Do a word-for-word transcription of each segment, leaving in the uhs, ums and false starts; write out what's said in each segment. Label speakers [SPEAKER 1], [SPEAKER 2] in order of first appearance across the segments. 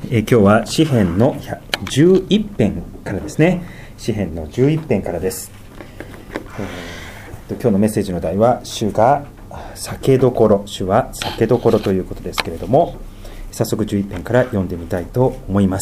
[SPEAKER 1] えー、今日は詩編のじゅういち編からですね。詩編のじゅういち編からです。えー、今日のメッセージの題は、主が酒どころ、主は酒どころということですけれども、早速じゅういち編から読んでみたいと思います。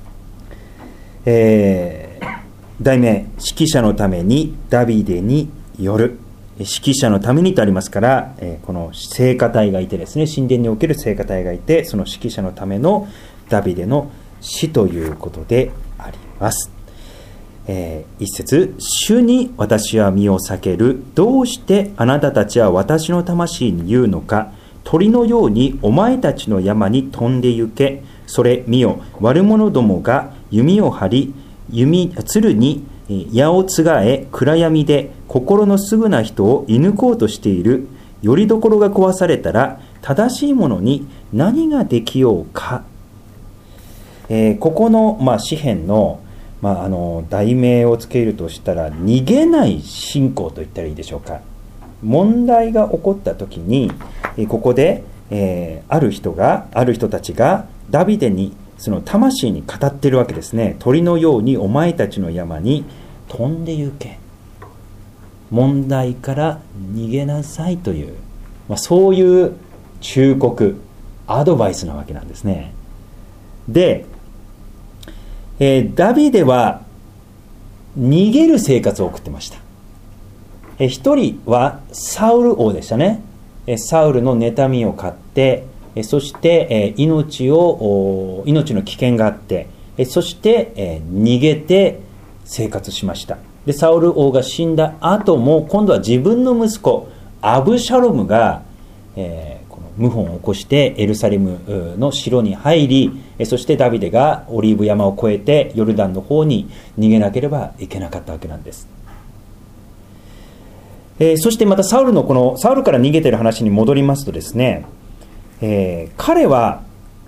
[SPEAKER 1] えー、題名、指揮者のためにダビデによる。指揮者のためにとありますから、えー、この聖歌隊がいてですね、神殿における聖歌隊がいて、その指揮者のためのダビデの詩ということであります。えー、一節、主に私は身を避ける。どうしてあなたたちは私の魂に言うのか。鳥のようにお前たちの山に飛んで行け。それ見よ、悪者どもが弓を張り、弓鶴に矢をつがえ、暗闇で心のすぐな人を射抜こうとしている。よりどころが壊されたら正しいものに何ができようか。えー、ここの、まあ、詩編の、まあ、あの題名をつけるとしたら、逃げない信仰と言ったらいいでしょうか。問題が起こった時に、えー、ここで、えー、ある人がある人たちがダビデにその魂に語っているわけですね。鳥のようにお前たちの山に飛んで行け。問題から逃げなさいという、まあ、そういう忠告、アドバイスなわけなんですね。で、えー、ダビデは逃げる生活を送ってました。えー、一人はサウル王でしたね。えー、サウルの妬みを買って、えー、そして、えー、命を命の危険があって、えー、そして、えー、逃げて生活しました。で、サウル王が死んだ後も今度は自分の息子アブシャロムが、えー、この謀反を起こしてエルサレムの城に入り、そしてダビデがオリーブ山を越えてヨルダンの方に逃げなければいけなかったわけなんです。えー、そしてまたサウルのこのサウルから逃げている話に戻りますとですね、えー、彼は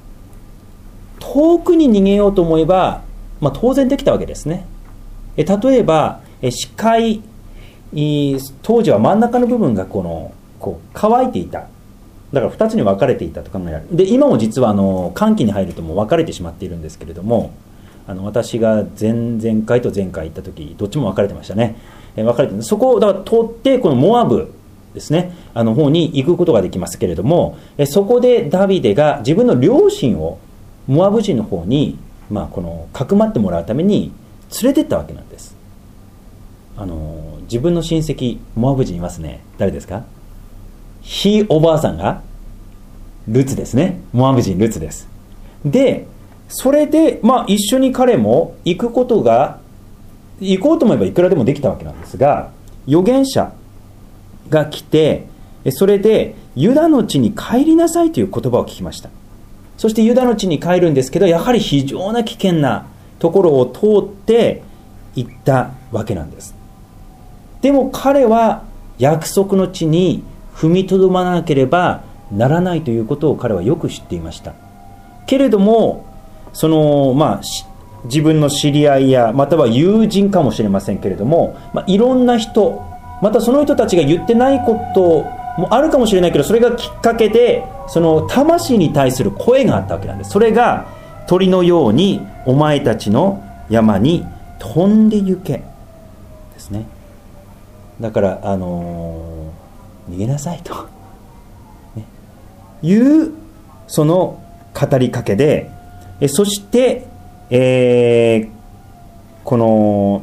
[SPEAKER 1] 遠くに逃げようと思えば、まあ、当然できたわけですね。えー、例えば、えー、視界、当時は真ん中の部分がこのこう乾いていた。だからふたつに分かれていたと考えられる。で、今も実はあの寒気に入るともう分かれてしまっているんですけれども、あの私が前々回と前回行った時どっちも分かれてましたね。え分かれてる。そこをだから通ってこのモアブですね、あの方に行くことができますけれども、えそこでダビデが自分の両親をモアブ人の方に、まあ、このかくまってもらうために連れてったわけなんです。あの自分の親戚モアブ人いますね。誰ですか？ひいおばあさんがルツですね。モアブ人ルツです。で、それで、まあ、一緒に彼も行くことが、行こうと思えばいくらでもできたわけなんですが、預言者が来て、それでユダの地に帰りなさいという言葉を聞きました。そしてユダの地に帰るんですけど、やはり非常な危険なところを通って行ったわけなんです。でも彼は約束の地に踏みとどまらなければならないということを彼はよく知っていました。けれども、そのまあ自分の知り合いやまたは友人かもしれませんけれども、まあ、いろんな人、またその人たちが言ってないこともあるかもしれないけど、それがきっかけでその魂に対する声があったわけなんです。それが鳥のようにお前たちの山に飛んで行けですね。だからあのー逃げなさいと、ね、いうその語りかけで、えそして、えー、この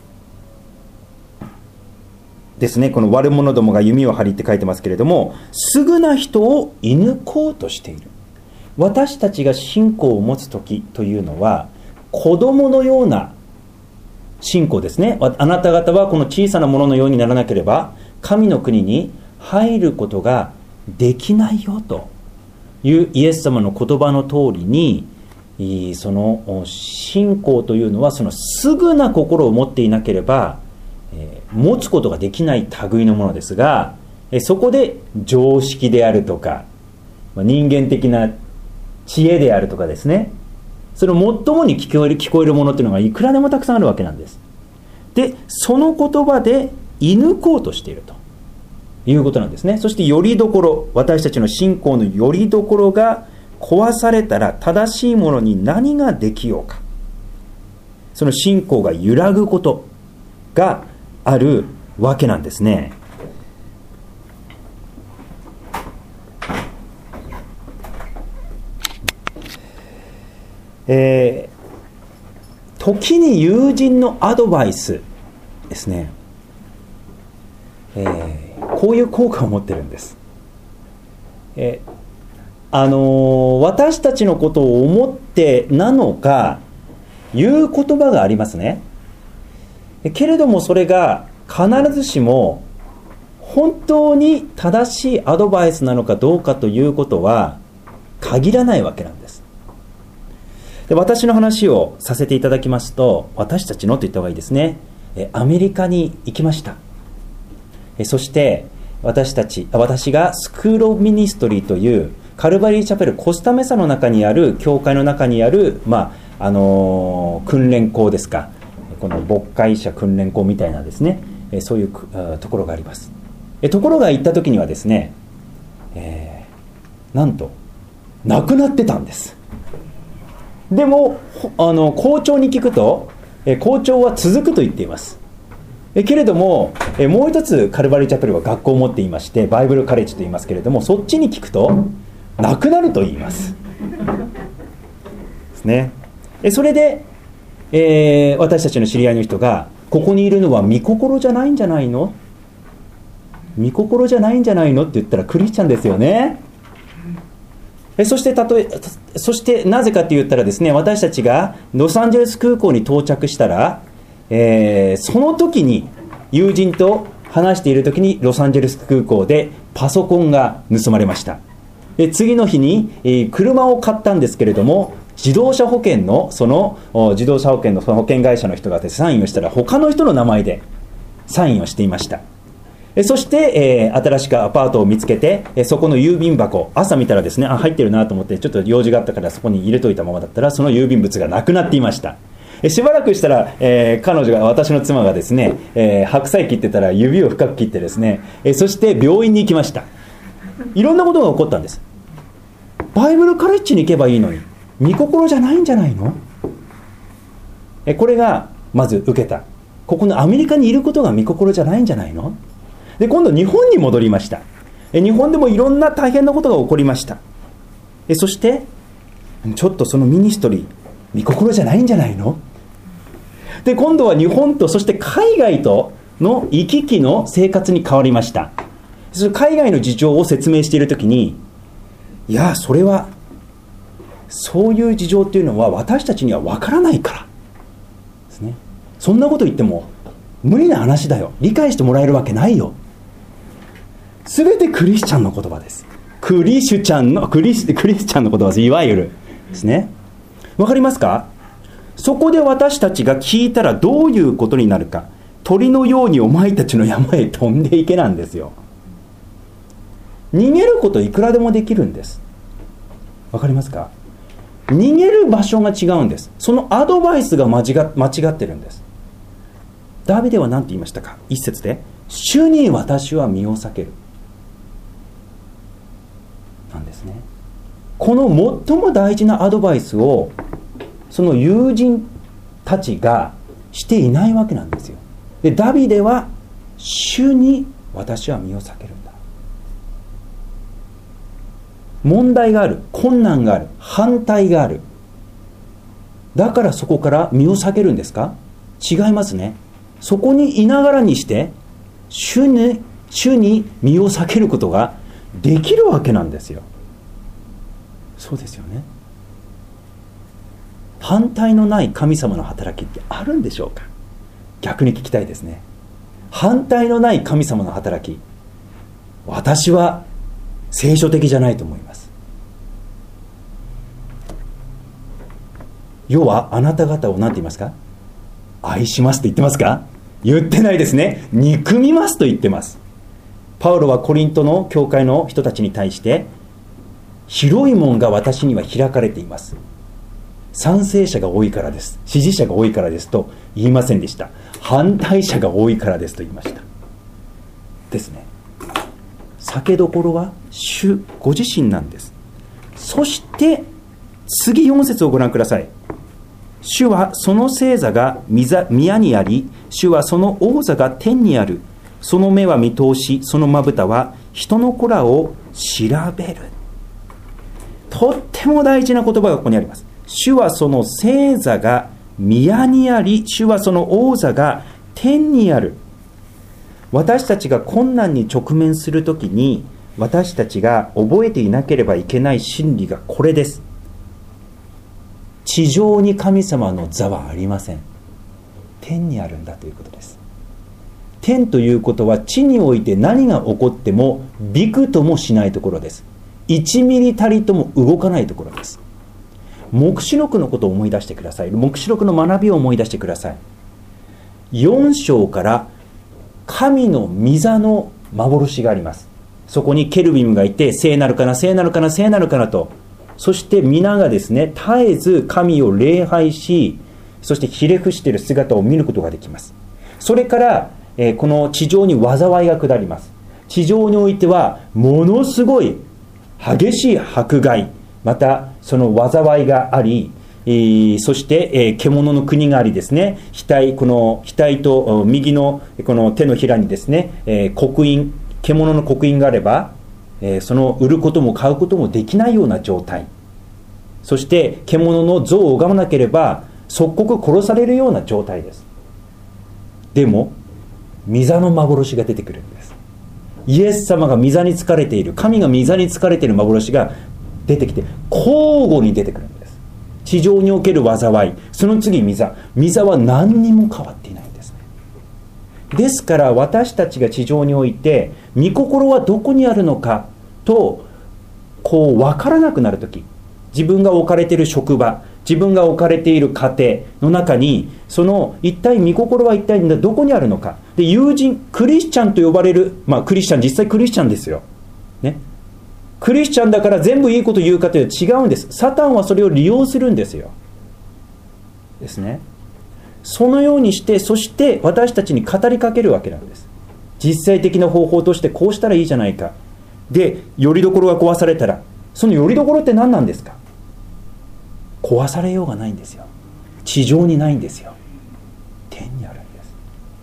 [SPEAKER 1] ですね、この悪者どもが弓を張りって書いてますけれども、すぐな人を射抜こうとしている。私たちが信仰を持つ時というのは子供のような信仰ですね。あなた方はこの小さなもののようにならなければ神の国に入ることができないよというイエス様の言葉の通りに、その信仰というのはそのすぐな心を持っていなければ、えー、持つことができない類のものですが、えそこで常識であるとか人間的な知恵であるとかですね、それを最もに聞こえる、聞こえるものというのがいくらでもたくさんあるわけなんです。で、その言葉で射抜こうとしているということなんですね。そしてよりどころ、私たちの信仰のよりどころが壊されたら正しいものに何ができようか。その信仰が揺らぐことがあるわけなんですね。えー、時に友人のアドバイスですね、えー、こういう効果を持ってるんです。えー、あのー、私たちのことを思ってなのか言う言葉がありますね。けれどもそれが必ずしも本当に正しいアドバイスなのかどうかということは限らないわけなんです。で、私の話をさせていただきますと、私たちのと言った方がいいですね、アメリカに行きました。そして私たち私がスクールオブミニストリーというカルバリーチャペルコスタメサの中にある教会の中にある、まああのー、訓練校ですか、この牧会者訓練校みたいなですね、そういうところがあります。ところが行った時にはですね、えー、なんとなくなってたんです。でもあの校長に聞くと、え校長は続くと言っています。えけれどもえもう一つカルバリーチャペルは学校を持っていまして、バイブルカレッジと言いますけれども、そっちに聞くとなくなると言いますですね。えそれで、えー、私たちの知り合いの人が、ここにいるのは御心じゃないんじゃないの御心じゃないんじゃないのって言ったらクリスチャンですよね。えそしてたとえそしてなぜかって言ったらですね、私たちがロサンゼルス空港に到着したら、えー、その時に友人と話している時にロサンゼルス空港でパソコンが盗まれました。で次の日に、えー、車を買ったんですけれども、自動車保険のその自動車保険のその保険会社の人がサインをしたら他の人の名前でサインをしていました。そして、えー、新しくアパートを見つけて、えー、そこの郵便箱、朝見たらですね、あ、入ってるなと思ってちょっと用事があったからそこに入れといたままだったら、その郵便物がなくなっていました。えー、しばらくしたら、えー、彼女が私の妻がですね、えー、白菜切ってたら指を深く切ってですね、えー、そして病院に行きました。いろんなことが起こったんです。バイブルカレッジに行けばいいのに御心じゃないんじゃないの。えー、これがまず受けた。ここのアメリカにいることが御心じゃないんじゃないの。で今度日本に戻りました。え日本でもいろんな大変なことが起こりました。えそしてちょっとそのミニストリー御心じゃないんじゃないの。で今度は日本とそして海外との行き来の生活に変わりました。その海外の事情を説明しているときに、いやそれはそういう事情っていうのは私たちには分からないからですね。そんなこと言っても無理な話だよ、理解してもらえるわけないよ。すべてクリスチャンの言葉です。クリシュチャンのクリス、クリスチャンの言葉です。いわゆるですね。わかりますか。そこで私たちが聞いたらどういうことになるか。鳥のようにお前たちの山へ飛んでいけなんですよ。逃げることいくらでもできるんです。わかりますか。逃げる場所が違うんです。そのアドバイスが間違、間違ってるんです。ダビデは何て言いましたか。一節で主に私は身を避けるなんですね。この最も大事なアドバイスをその友人たちがしていないわけなんですよ。でダビデは主に私は身を避けるんだ。問題がある、困難がある、反対がある。だからそこから身を避けるんですか。違いますね。そこにいながらにして主に、主に身を避けることができるわけなんですよ。そうですよね。反対のない神様の働きってあるんでしょうか。逆に聞きたいですね。反対のない神様の働き、私は聖書的じゃないと思います。世はあなた方を何て言いますか。愛しますと言ってますか。言ってないですね。憎みますと言ってます。パウロはコリントの教会の人たちに対して、広い門が私には開かれています、賛成者が多いからです、支持者が多いからですと言いませんでした。反対者が多いからですと言いましたですね。避けどころは主ご自身なんです。 そして次よん節をご覧ください。主はその星座が宮にあり、主はその王座が天にある。その目は見通し、そのまぶたは人の子らを調べる。とっても大事な言葉がここにあります。主はその星座が宮にあり、主はその王座が天にある。私たちが困難に直面するときに、私たちが覚えていなければいけない真理がこれです。地上に神様の座はありません。天にあるんだということです。天ということは地において何が起こってもびくともしないところです。いちミリたりとも動かないところです。黙示録のことを思い出してください。黙示録の学びを思い出してください。よん章から神の御座の幻があります。そこにケルビムがいて、聖なるかな、聖なるかな、聖なるかなと、そして皆がですね、絶えず神を礼拝し、そしてひれ伏している姿を見ることができます。それから、えー、この地上に災いが下ります。地上においてはものすごい激しい迫害、またその災いがあり、えー、そして、えー、獣の国がありですね、額、この額と右のこの手のひらにですね、えー、刻印、獣の刻印があれば、えー、その売ることも買うこともできないような状態。そして獣の像を拝まなければ即刻殺されるような状態です。でも御座の幻が出てくるんです。イエス様が御座に疲れている、神が御座に疲れている幻が出てきて、交互に出てくるんです。地上における災い、その次御座。御座は何にも変わっていないんですね。ですから私たちが地上において御心はどこにあるのかとこう分からなくなるとき、自分が置かれている職場、自分が置かれている家庭の中に、その一体御心は一体どこにあるのか。で、友人、クリスチャンと呼ばれる、まあクリスチャン、実際クリスチャンですよ、ね、クリスチャンだから全部いいこと言うかというと違うんです。サタンはそれを利用するんですよ。ですね。そのようにして、そして私たちに語りかけるわけなんです。実際的な方法としてこうしたらいいじゃないか。で、よりどころが壊されたら、そのよりどころって何なんですか。壊されようがないんですよ。地上にないんですよ。天にあるんです。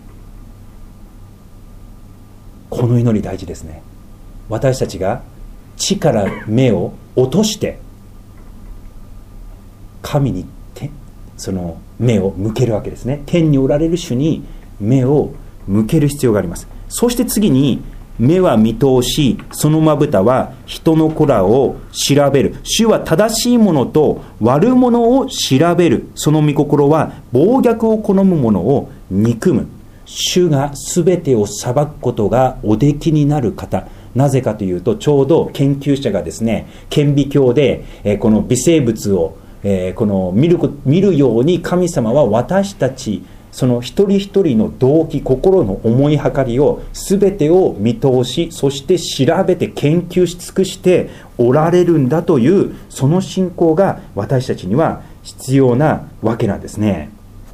[SPEAKER 1] この祈り大事ですね。私たちが地から目を落として神にその目を向けるわけですね。天におられる主に目を向ける必要があります。そして次に、目は見通し、そのまぶたは人の子らを調べる。主は正しいものと悪者を調べる。その御心は暴虐を好む者を憎む。主がすべてを裁くことがおできになる方。なぜかというと、ちょうど研究者がですね、顕微鏡で、えー、この微生物を、えー、この見る、見るように神様は私たちその一人一人の動機、心の思いはかりを全てを見通し、そして調べて研究し尽くしておられるんだという、その信仰が私たちには必要なわけなんですね。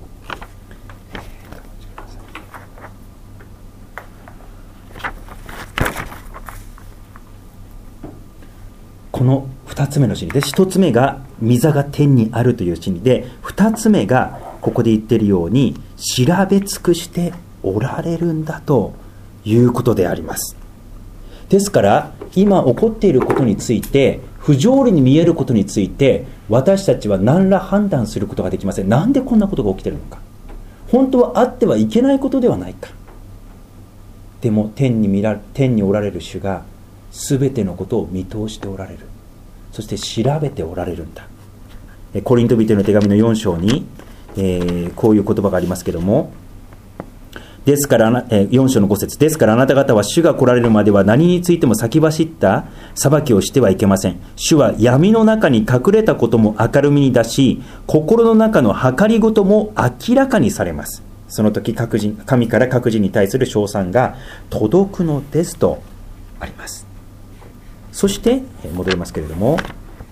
[SPEAKER 1] このふたつめの真理で、ひとつめが御座が天にあるという真理で、ふたつめがここで言っているように調べ尽くしておられるんだということであります。ですから今起こっていることについて、不条理に見えることについて、私たちは何ら判断することができません。なんでこんなことが起きているのか、本当はあってはいけないことではないか。でも天に見ら天におられる主が全てのことを見通しておられる。そして調べておられるんだ。コリント人への手紙のよん章に、えー、こういう言葉がありますけども、ですから、えー、よん章のご節、ですからあなた方は主が来られるまでは何についても先走った裁きをしてはいけません。主は闇の中に隠れたことも明るみに出し、心の中の計りごとも明らかにされます。その時各人、神から各人に対する称賛が届くのですとあります。そして戻りますけれども、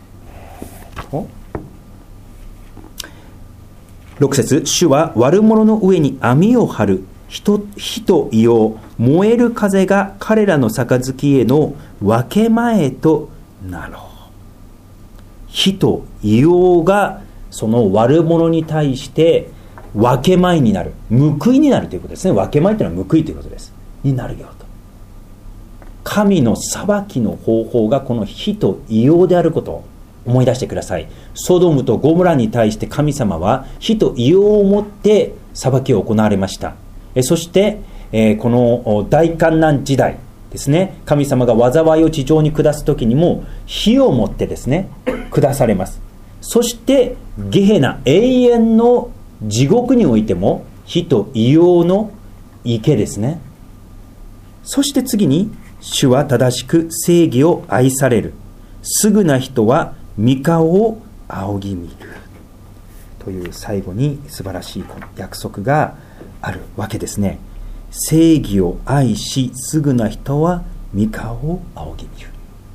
[SPEAKER 1] ろく節、主は悪者の上に網を張る。火と硫黄、燃える風が彼らの杯への分け前となろう。 火と硫黄がその悪者に対して分け前になる、報いになるということですね。分け前というのは報いということですになるよと。神の裁きの方法がこの火と硫黄であることを思い出してください。ソドムとゴモラに対して神様は火と硫黄をもって裁きを行われました。えそして、えー、この大観難時代ですね、神様が災いを地上に下す時にも火をもってですね下されます。そしてゲヘナ、永遠の地獄においても火と硫黄の池ですね。そして次に、主は正しく正義を愛される、すぐな人は御顔を仰ぎ見るという最後に素晴らしいこの約束があるわけですね。正義を愛し、すぐな人は御顔を仰ぎ見る。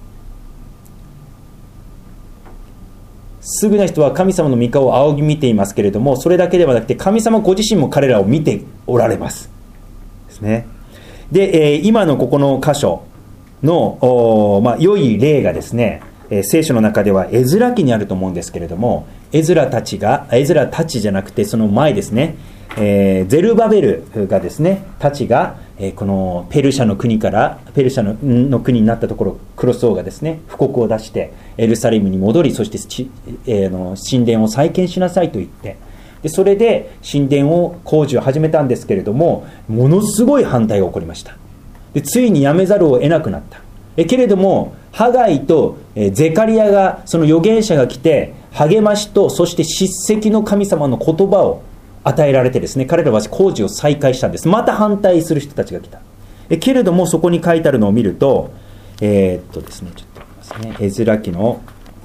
[SPEAKER 1] すぐな人は神様の御顔を仰ぎ見ていますけれども、それだけではなくて神様ご自身も彼らを見ておられますですね。で、えー、今のここの箇所の、まあ、良い例がですね、えー、聖書の中ではエズラ記にあると思うんですけれども、エズラたちが、エズラたちじゃなくてその前ですね、えー、ゼルバベルがですね、たちが、えー、このペルシャの国からペルシャ の, の国になったところ、クロス王がですね布告を出してエルサレムに戻り、そしてち、えー、の神殿を再建しなさいと言って、でそれで神殿を工事を始めたんですけれども、ものすごい反対が起こりました。でついにやめざるを得なくなった。えけれどもハガイとえゼカリアが、その預言者が来て励ましと、そして叱責の神様の言葉を与えられてですね、彼らは工事を再開したんです。また反対する人たちが来た。えけれどもそこに書いてあるのを見ると、えー、っとですねちょっと見ますね、エズラ記の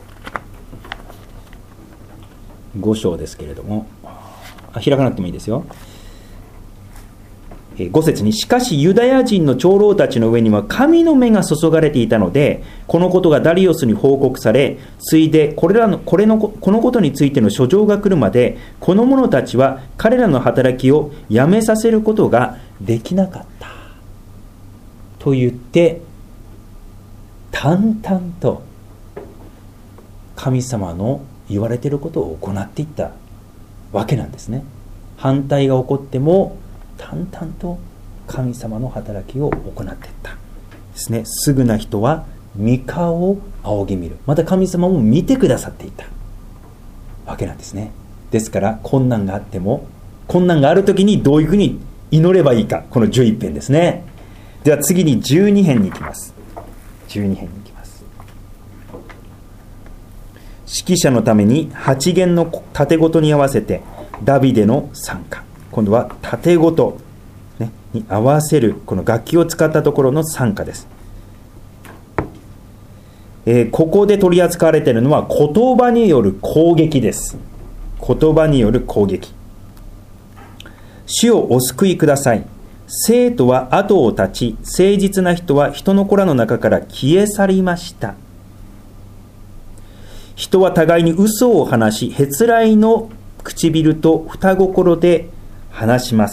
[SPEAKER 1] ご章ですけれども、あ開かなくてもいいですよ。ご節に、しかしユダヤ人の長老たちの上には神の目が注がれていたので、このことがダリオスに報告され、ついでこれらのこれのこのことについての書状が来るまで、この者たちは彼らの働きをやめさせることができなかったと言って、淡々と神様の言われていることを行っていったわけなんですね。反対が起こっても淡々と神様の働きを行っていったですね。すぐな人は御顔を仰ぎ見る。また神様も見てくださっていたわけなんですね。ですから困難があっても、困難があるときにどういうふうに祈ればいいか、このじゅういち編ですね。では次にじゅうに編に行きます。じゅうに編に行きます。指揮者のために八弦の盾ごとに合わせてダビデの賛歌、今度は盾ごと、ね、に合わせるこの楽器を使ったところの賛歌です。えー、ここで取り扱われているのは言葉による攻撃です。言葉による攻撃。主をお救いください。生徒は後を絶ち、誠実な人は人の子らの中から消え去りました。人は互いに嘘を話し、へつらいの唇と双心で話します。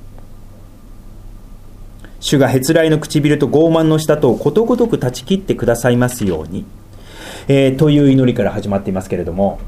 [SPEAKER 1] 主がへつらいの唇と傲慢の舌とをことごとく断ち切ってくださいますように、えー、という祈りから始まっていますけれども、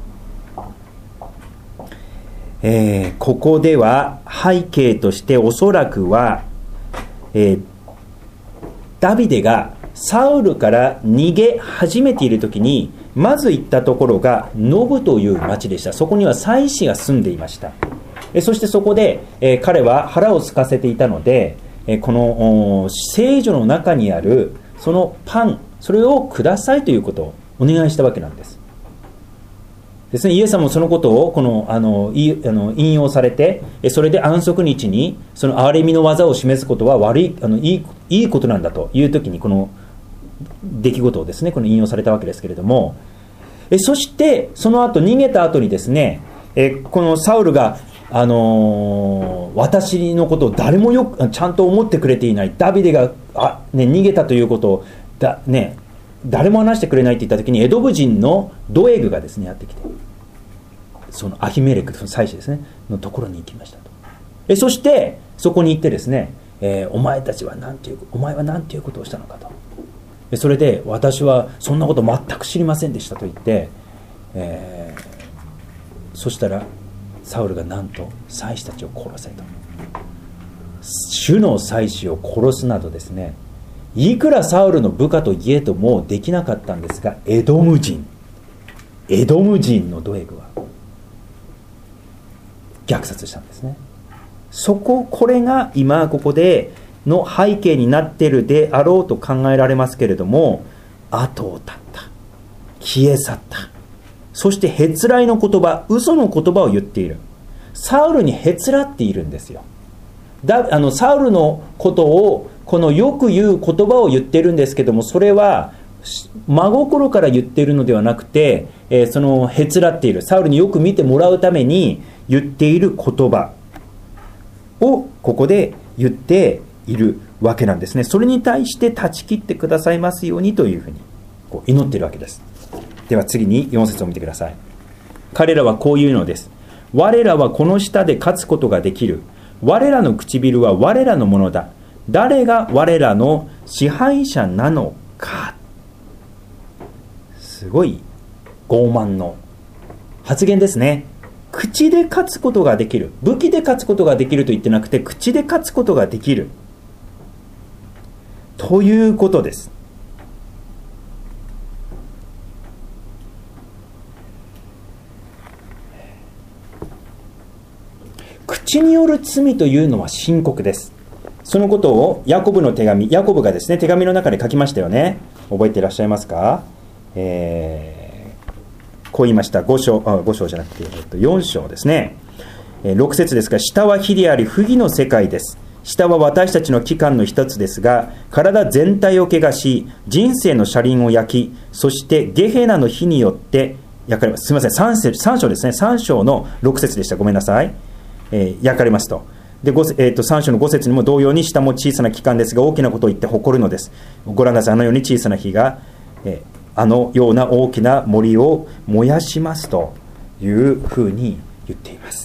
[SPEAKER 1] えー、ここでは背景としておそらくは、えー、ダビデがサウルから逃げ始めている時にまず行ったところがノブという町でした。そこには祭司が住んでいました。えそしてそこで、えー、彼は腹を空かせていたので、えー、この聖女の中にあるそのパン、それをくださいということをお願いしたわけなんですですね。イエス様もそのことをこのあのいあの引用されて、それで安息日にその憐れみの技を示すことは悪いあのいいいいことなんだという時にこの出来事をですね、この引用されたわけですけれども、えそしてその後逃げた後にですね、えこのサウルがあのー、私のことを誰もよくちゃんと思ってくれていない、ダビデがあ、ね、逃げたということをだ、ね、誰も話してくれないって言った時にエドブ人のドエグがですねやってきて、そのアヒメレクの祭司ですねのところに行きましたと。えそしてそこに行ってですね、えー、お前たちは何ていうお前は何ていうことをしたのかと。それで私はそんなこと全く知りませんでしたと言って、 えー、そしたらサウルがなんと祭司たちを殺せと、主の祭司を殺すなどですね、いくらサウルの部下といえどもできなかったんですが、エドム人エドム人のドエグは虐殺したんですね。そここれが今ここでの背景になっているであろうと考えられますけれども、後を絶った、消え去った、そしてへつらいの言葉、嘘の言葉を言っている。サウルにへつらっているんですよ。だあのサウルのことをこのよく言う言葉を言っているんですけども、それは真心から言っているのではなくて、えー、そのへつらっている、サウルによく見てもらうために言っている言葉をここで言っているわけなんですね。それに対して断ち切ってくださいますようにというふうにこう祈っているわけです。では次によん節を見てください。彼らはこういうのです。我らはこの下で勝つことができる。我らの唇は我らのものだ。誰が我らの支配者なのか。すごい傲慢の発言ですね。口で勝つことができる、武器で勝つことができると言ってなくて、口で勝つことができるということです。口による罪というのは深刻です。そのことをヤコブの手紙、ヤコブがですね、手紙の中で書きましたよね。覚えていらっしゃいますか？えー、こう言いました。ご章、あ、ご章じゃなくて、えっと、よん章ですね。えー、ろく節ですが、下は火であり不義の世界です。下は私たちの器官の一つですが、体全体を汚し、人生の車輪を焼き、そしてゲヘナの火によって焼かれます。すみません、さん節、さん章ですね。さん章のろく節でした。ごめんなさい。えー、焼かれますと。で、えー、とさん章のご節にも同様に、下も小さな器官ですが大きなことを言って誇るのです。ご覧ください。あのように小さな火が、えー、あのような大きな森を燃やしますというふうに言っています。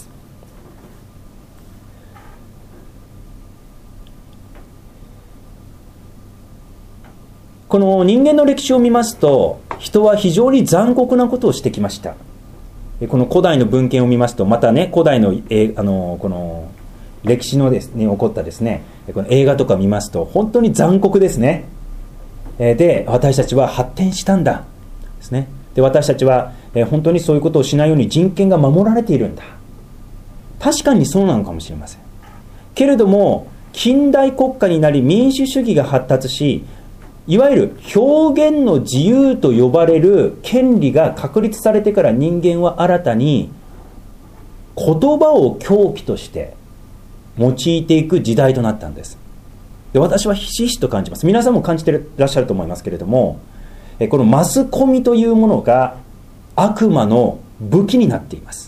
[SPEAKER 1] この人間の歴史を見ますと、人は非常に残酷なことをしてきました。この古代の文献を見ますと、またね、古代の、えあのこの歴史のですね、起こったですね、この映画とか見ますと、本当に残酷ですね。で、私たちは発展したんだですね。で、私たちは本当にそういうことをしないように人権が守られているんだ。確かにそうなのかもしれません。けれども、近代国家になり民主主義が発達し、いわゆる表現の自由と呼ばれる権利が確立されてから、人間は新たに言葉を凶器として用いていく時代となったんです。で、私はひしひしと感じます。皆さんも感じていらっしゃると思いますけれども、このマスコミというものが悪魔の武器になっています。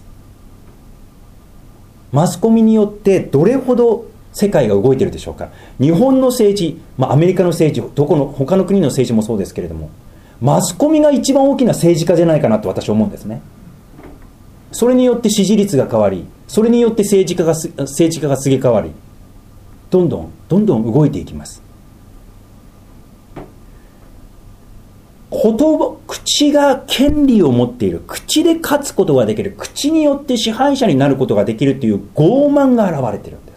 [SPEAKER 1] マスコミによってどれほど世界が動いているでしょうか。日本の政治、まあ、アメリカの政治、どこの他の国の政治もそうですけれども、マスコミが一番大きな政治家じゃないかなと私は思うんですね。それによって支持率が変わり、それによって政治家が政治家がすげ替わり、どんどんどんどん動いていきます。言葉、口が権利を持っている、口で勝つことができる、口によって支配者になることができるという傲慢が現れているんです。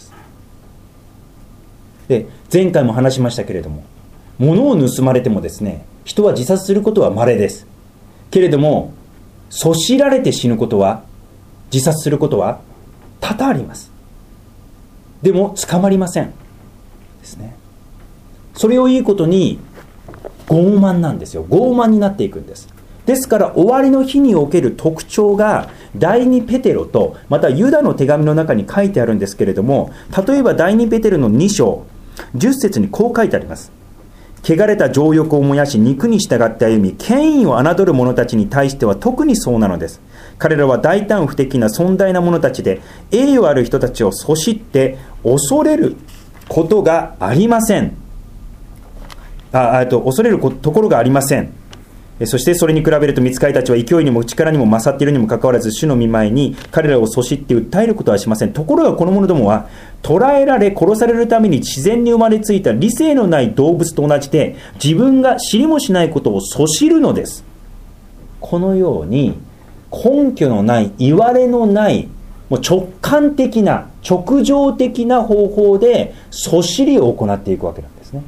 [SPEAKER 1] で、前回も話しましたけれども、物を盗まれてもですね、人は自殺することは稀です。けれども、そしられて死ぬことは、自殺することは多々あります。でも捕まりませんですね。それをいいことに傲慢なんですよ。傲慢になっていくんです。ですから終わりの日における特徴が第二ペテロとまたユダの手紙の中に書いてあるんですけれども、例えば第二ペテロのに章じゅっ節にこう書いてあります。汚れた情欲を燃やし肉に従って歩み、権威を侮る者たちに対しては特にそうなのです。彼らは大胆不敵な尊大な者たちで、栄誉ある人たちをそしって恐れることがありません。ああと恐れるところがありません。そしてそれに比べると御使いたちは勢いにも力にも勝っているにもかかわらず、主の御前に彼らをそしって訴えることはしません。ところがこの者どもは捕らえられ殺されるために自然に生まれついた理性のない動物と同じで、自分が知りもしないことをそしるのです。このように根拠のない、言われのない、もう直感的な、直情的な方法でそしりを行っていくわけなんですね。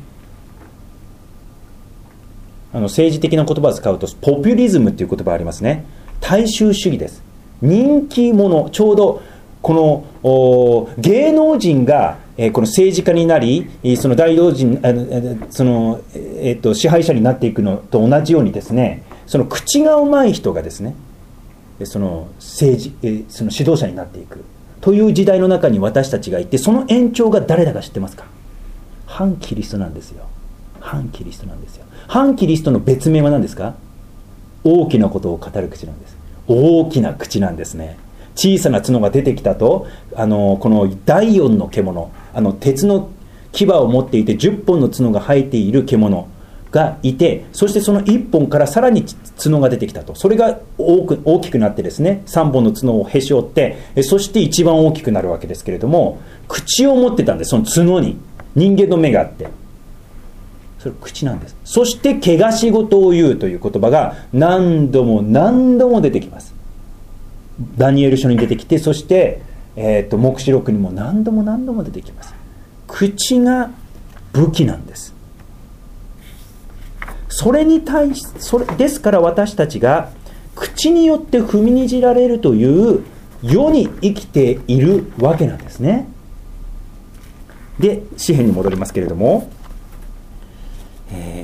[SPEAKER 1] あの政治的な言葉を使うとポピュリズムという言葉がありますね。大衆主義です。人気者、ちょうどこの芸能人が、えー、この政治家になり、その大同人、あのその、えー、と支配者になっていくのと同じようにですね、その口がうまい人がですね、その政治、えー、その指導者になっていくという時代の中に私たちがいて、その延長が誰だか知ってますか？反キリストなんですよ。反キリストなんですよ。反キリストの別名は何ですか？大きなことを語る口なんです。大きな口なんですね。小さな角が出てきたと、あのこの第四の獣、あの鉄の牙を持っていてじゅっぽんの角が生えている獣がいて、そしてそのいっぽんからさらに角が出てきたと。それが大く大きくなってですね、さんぼんの角をへし折って、そして一番大きくなるわけですけれども、口を持ってたんです。その角に人間の目があって、それ口なんです。そして汚し事を言うという言葉が何度も何度も出てきます。ダニエル書に出てきて、そして、えー、と黙示録にも何度も何度も出てきます。口が武器なんです。それに対し、それですから私たちが口によって踏みにじられるという世に生きているわけなんですね。で、詩編に戻りますけれども、え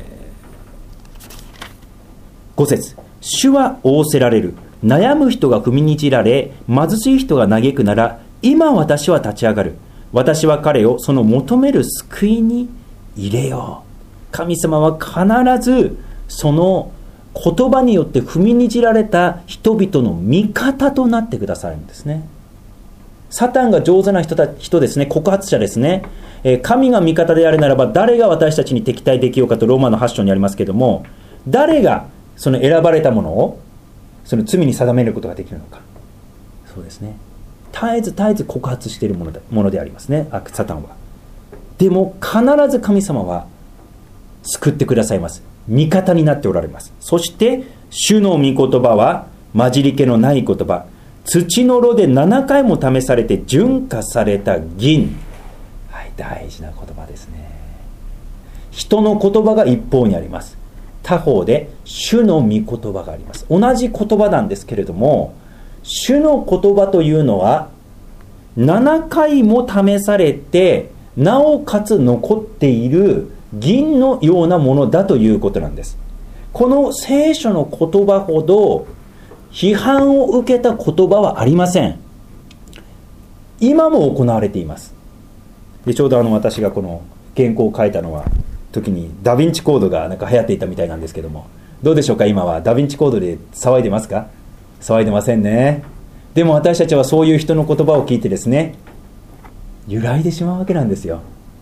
[SPEAKER 1] ー、ご節、主は仰せられる。悩む人が踏みにじられ、貧しい人が嘆くなら、今私は立ち上がる。私は彼をその求める救いに入れよう。神様は必ずその言葉によって踏みにじられた人々の味方となってくださるんですね。サタンが上手な人た人ですね、告発者ですね。えー、神が味方であるならば誰が私たちに敵対できようかとローマのはち章にありますけれども、誰がその選ばれたものをその罪に定めることができるのか。そうですね、絶えず絶えず告発しているもので、ものでありますね、悪サタンは。でも必ず神様は救ってくださいます。味方になっておられます。そして主の御言葉は混じり気のない言葉、土の炉でななかいも試されて純化された銀、はい、大事な言葉ですね。人の言葉が一方にあります。他方で主の御言葉があります。同じ言葉なんですけれども、主の言葉というのはななかいも試されてなおかつ残っている銀のようなものだということなんです。この聖書の言葉ほど批判を受けた言葉はありません。今も行われています。でちょうどあの私がこの原稿を書いたのは時にダヴィンチコードがなんか流行っていたみたいなんですけども、どうでしょうか。今はダヴィンチコードで騒いでますか？騒いでませんね。でも私たちはそういう人の言葉を聞いてですね、揺らいでしまうわけなんですよ。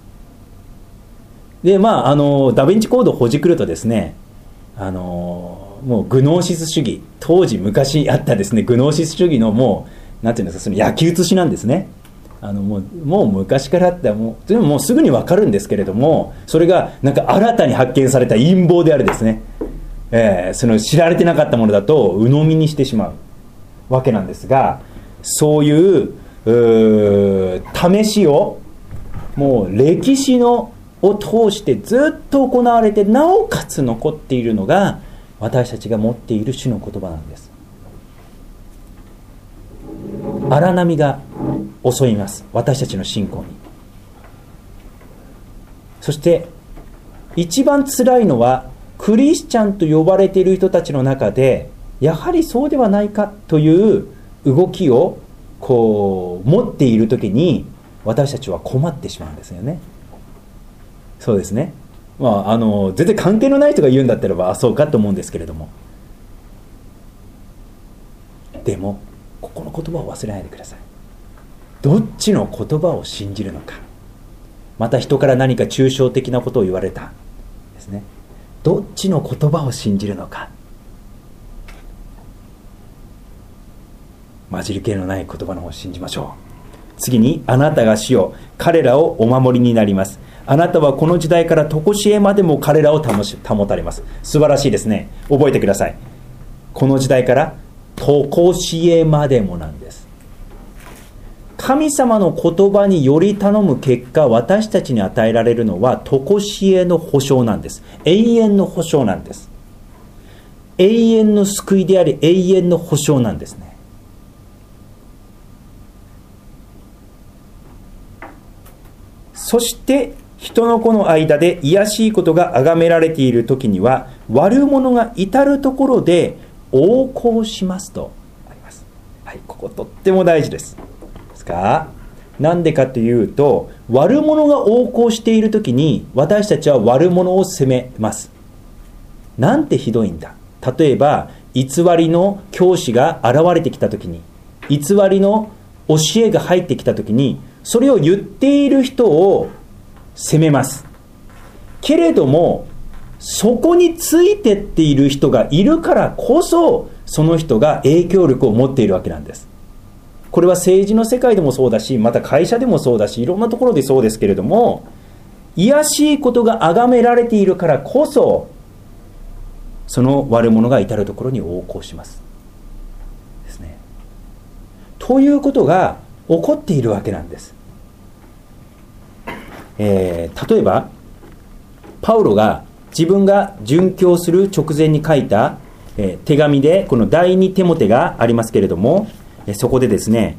[SPEAKER 1] でまああのダヴィンチコードをほじくるとですね、あのもうグノーシス主義、当時昔あったですねグノーシス主義のもうなんていうんですか、その焼き写しなんですね。あのもう、もう昔からあったもうでももうすぐに分かるんですけれども、それがなんか新たに発見された陰謀であるですね、えー、その知られてなかったものだと鵜呑みにしてしまうわけなんですが、そういう、うー試しをもう歴史のを通してずっと行われて、なおかつ残っているのが私たちが持っている主の言葉なんです。荒波が襲います、私たちの信仰に。そして一番辛いのはクリスチャンと呼ばれている人たちの中でやはりそうではないかという動きをこう持っているときに私たちは困ってしまうんですよね。そうですね、まあ、あの全然関係のない人が言うんだったらばあそうかと思うんですけれども、でもここの言葉を忘れないでください。どっちの言葉を信じるのか。また人から何か抽象的なことを言われたですね、どっちの言葉を信じるのか。混じり気のない言葉の方を信じましょう。次に、あなたが主よ、彼らをお守りになります。あなたはこの時代から常しえまでも彼らを保し保たれます。素晴らしいですね。覚えてください。この時代からとこしえまでもなんです。神様の言葉により頼む結果、私たちに与えられるのはとこしえの保証なんです。永遠の保証なんです。永遠の救いであり永遠の保証なんですね。そして人の子の間で卑しいことが崇められている時には、悪者が至るところで横行しますとあります。はい、こことっても大事です。ですか？なんでかというと、悪者が横行している時に私たちは悪者を責めます。なんてひどいんだ。例えば偽りの教師が現れてきた時に、偽りの教えが入ってきた時に、それを言っている人を責めます。けれどもそこについてっている人がいるからこそ、その人が影響力を持っているわけなんです。これは政治の世界でもそうだし、また会社でもそうだし、いろんなところでそうですけれども、卑しいことが崇められているからこそ、その悪者が至るところに横行しますですね。ということが起こっているわけなんです。えー、例えばパウロが自分が殉教する直前に書いた、えー、手紙で、この第二テモテがありますけれども、えー、そこでですね、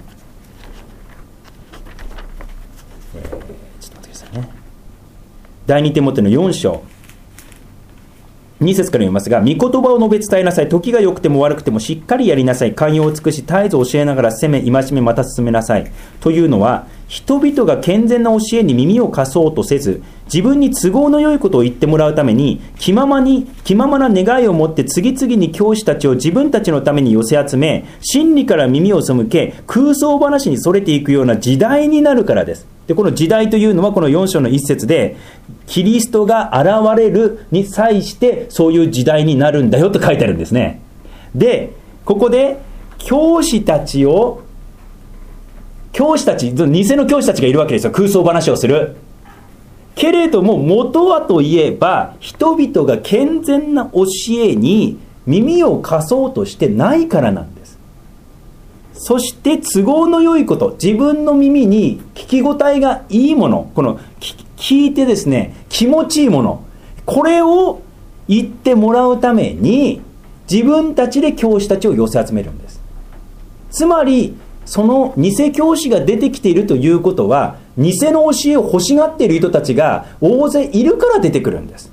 [SPEAKER 1] えー、ちょっと待ってくださいね。第二テモテのよん章に節から読みますが、御言葉を述べ伝えなさい。時が良くても悪くてもしっかりやりなさい。寛容を尽くし、絶えず教えながら責め、戒め、また進めなさい。というのは、人々が健全な教えに耳を貸そうとせず、自分に都合の良いことを言ってもらうために、気ままに、気ままな願いを持って次々に教師たちを自分たちのために寄せ集め、真理から耳を背け、空想話にそれていくような時代になるからです。で、この時代というのはこのよん章の一節で、キリストが現れるに際してそういう時代になるんだよと書いてあるんですね。で、ここで教師たちを教師たち、偽の教師たちがいるわけですよ。空想話をする。けれども元はといえば、人々が健全な教えに耳を貸そうとしてないからなんです。そして都合の良いこと、自分の耳に聞き応えがいいもの、この聞いてですね、気持ちいいもの、これを言ってもらうために自分たちで教師たちを寄せ集めるんです。つまりその偽教師が出てきているということは、偽の教えを欲しがっている人たちが大勢いるから出てくるんです。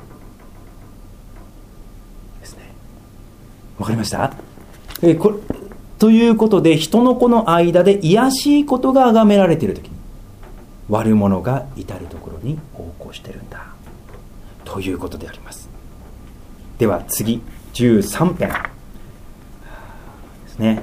[SPEAKER 1] ですね。わかりました？えこれということで、人の子の間で卑しいことが崇められているときに、悪者が至るところに横行しているんだということであります。では次、じゅうさん編ですね。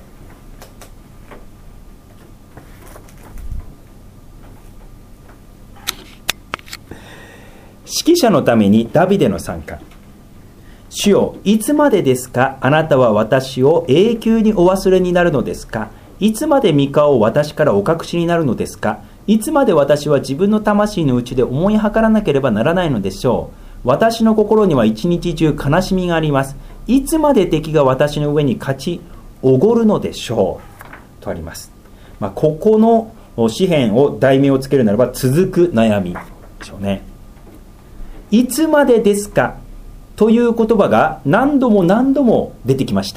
[SPEAKER 1] 指揮者のためにダビデの賛歌。主よ、いつまでですか？あなたは私を永久にお忘れになるのですか？いつまで御顔を私からお隠しになるのですか？いつまで私は自分の魂の内で思いはからなければならないのでしょう。私の心には一日中悲しみがあります。いつまで敵が私の上に勝ちおごるのでしょうとあります。まあ、ここの詩編を題名をつけるならば、続く悩みでしょうね。いつまでですかという言葉が何度も何度も出てきました。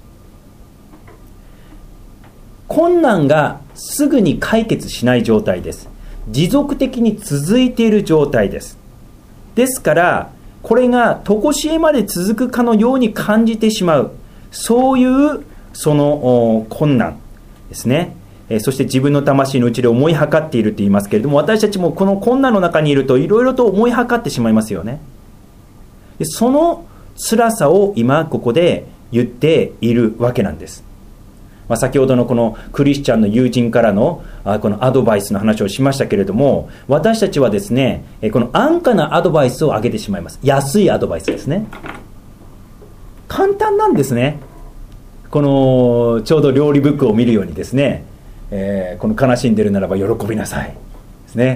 [SPEAKER 1] 困難がすぐに解決しない状態です。持続的に続いている状態です。ですからこれが常しえまで続くかのように感じてしまう、そういうその困難ですね。えー、そして自分の魂の内で思いはかっていると言いますけれども、私たちもこの困難の中にいるといろいろと思いはかってしまいますよね。でその辛さを今ここで言っているわけなんです。まあ、先ほどのこのクリスチャンの友人からのあこのアドバイスの話をしましたけれども、私たちはですね、この安価なアドバイスを上げてしまいます。安いアドバイスですね。簡単なんですね。このちょうど料理ブックを見るようにですね、えー、この悲しんでいるならば喜びなさいですね。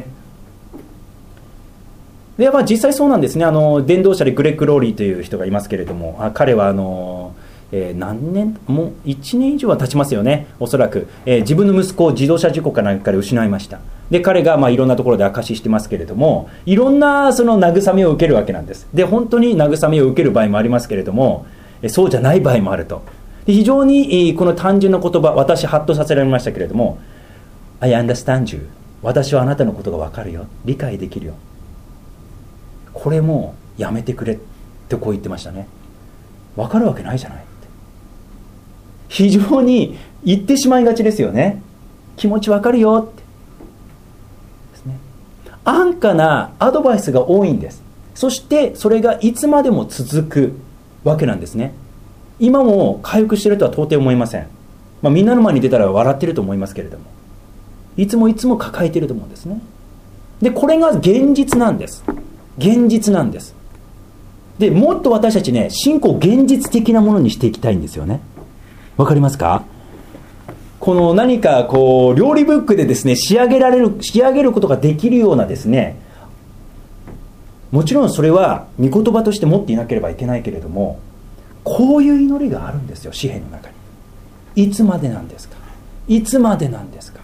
[SPEAKER 1] で、まあ、実際そうなんですね。あの伝道者でグレッグ・ローリーという人がいますけれども、あ彼はあのえー、何年もういちねん以上は経ちますよね、おそらく、えー、自分の息子を自動車事故かなんかで失いました。で彼がまあいろんなところで証ししてますけれども、いろんなその慰めを受けるわけなんです。で本当に慰めを受ける場合もありますけれども、えー、そうじゃない場合もあると。で非常に、えー、この単純な言葉、私ハッとさせられましたけれども、 I understand you、 私はあなたのことが分かるよ、理解できるよ、これもうやめてくれってこう言ってましたね。分かるわけないじゃないって、非常に言ってしまいがちですよね。気持ち分かるよってですね。安価なアドバイスが多いんです。そしてそれがいつまでも続くわけなんですね。今も回復しているとは到底思いません。まあ、みんなの前に出たら笑ってると思いますけれども、いつもいつも抱えていると思うんですね。でこれが現実なんです。現実なんです。でもっと私たちね、信仰を現実的なものにしていきたいんですよね。わかりますか？この何かこう料理ブックでですね、仕上げられる仕上げることができるようなですね、もちろんそれは御言葉として持っていなければいけないけれども、こういう祈りがあるんですよ、詩篇の中に。いつまでなんですか、いつまでなんですか。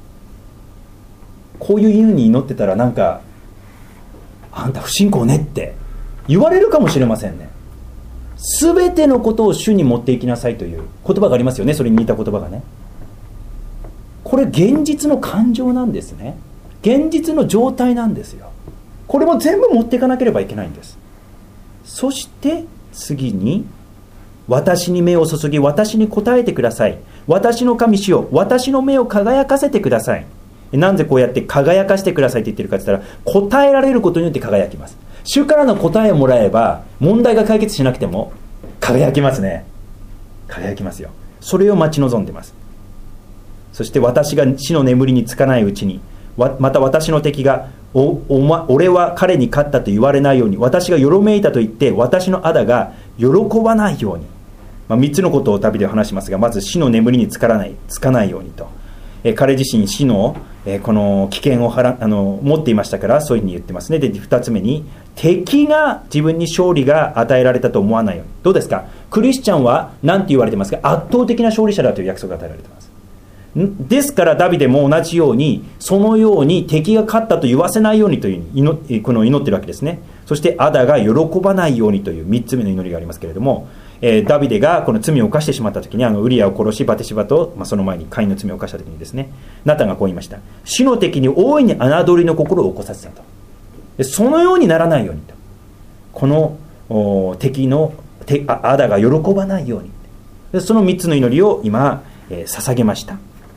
[SPEAKER 1] こういう犬に祈ってたら、なんかあんた不信仰ねって言われるかもしれませんね。すべてのことを主に持っていきなさいという言葉がありますよね。それに似た言葉がね。これ現実の感情なんですね。現実の状態なんですよ。これも全部持っていかなければいけないんです。そして次に、私に目を注ぎ私に答えてください。私の神主よ、私の目を輝かせてください。なんでこうやって輝かせてくださいって言ってるかって言ったら、答えられることによって輝きます。主からの答えをもらえば問題が解決しなくても輝きますね。輝きますよ。それを待ち望んでます。そして私が死の眠りにつかないうちに、また私の敵が お, お、ま、俺は彼に勝ったと言われないように、私がよろめいたと言って私の仇が喜ばないように、まあ、みっつのことを旅で話しますが、まず死の眠りにつからないつかないようにと、え彼自身死の、えこの危険をはらあの持っていましたから、そういうふうに言ってますね。でふたつめに、敵が自分に勝利が与えられたと思わないように。どうですか、クリスチャンは何て言われてますか？圧倒的な勝利者だという約束が与えられています。ですからダビデも同じように、そのように敵が勝ったと言わせないようにという祈この祈ってるわけですね。そして仇が喜ばないようにというみっつめの祈りがありますけれども、えー、ダビデがこの罪を犯してしまった時に、あのウリアを殺しバテシバと、まあ、その前にカインの罪を犯した時にですね、ナタンがこう言いました。主の敵に大いに侮りの心を起こさせたと。でそのようにならないようにと、この敵の敵が喜ばないように、でそのみっつの祈りを今、えー、捧げました。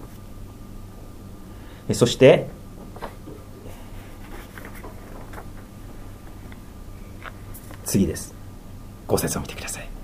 [SPEAKER 1] そして次です。ご節を見てください。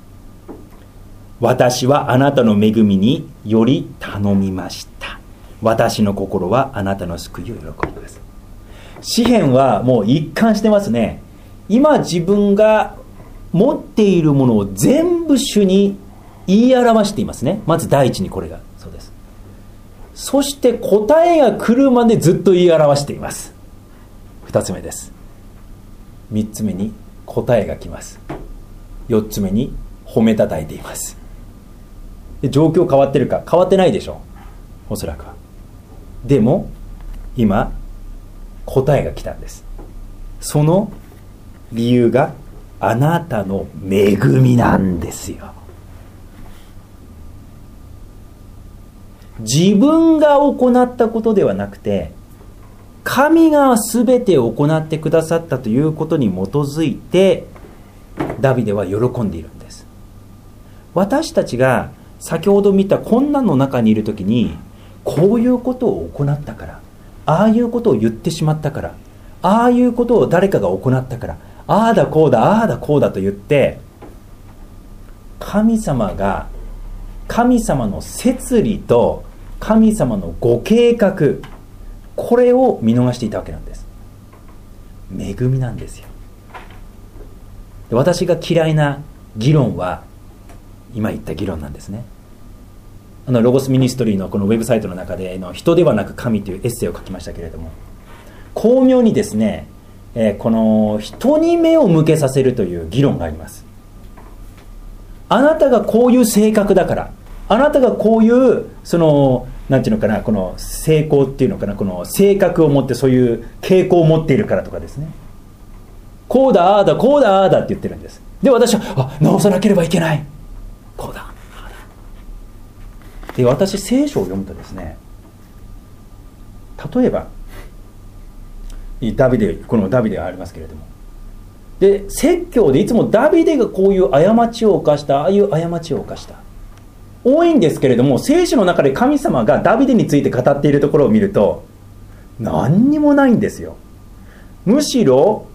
[SPEAKER 1] 私はあなたの恵みにより頼みました。私の心はあなたの救いを喜びます。詩篇はもう一貫してますね。今自分が持っているものを全部主に言い表していますね。まず第一にこれがそうです。そして答えが来るまでずっと言い表しています。二つ目です。三つ目に答えが来ます。四つ目に褒めたたえています。で状況変わってるか？変わってないでしょう、おそらくは。でも今答えが来たんです。その理由があなたの恵みなんですよ。自分が行ったことではなくて、神が全て行ってくださったということに基づいてダビデは喜んでいるんです。私たちが先ほど見た困難の中にいるときに、こういうことを行ったから、ああいうことを言ってしまったから、ああいうことを誰かが行ったから、ああだこうだああだこうだと言って、神様が神様の摂理と神様のご計画、これを見逃していたわけなんです。恵みなんですよ。で私が嫌いな議論は今言った議論なんですね。あのロゴスミニストリーのこのウェブサイトの中での人ではなく神というエッセイを書きましたけれども、巧妙にですね、えー、この人に目を向けさせるという議論があります。 あなたがこういう性格だから、あなたがこういうそのなんていうのかな、この成功っていうのかな、この性格を持ってそういう傾向を持っているからとかですね、こうだああだこうだああだって言ってるんです。で私はあ直さなければいけない、こうだああだ。で私聖書を読むとですね、例えばダビデ、このダビデがありますけれども、で説教でいつもダビデがこういう過ちを犯した、ああいう過ちを犯した多いんですけれども、聖書の中で神様がダビデについて語っているところを見ると何にもないんですよ。むしろ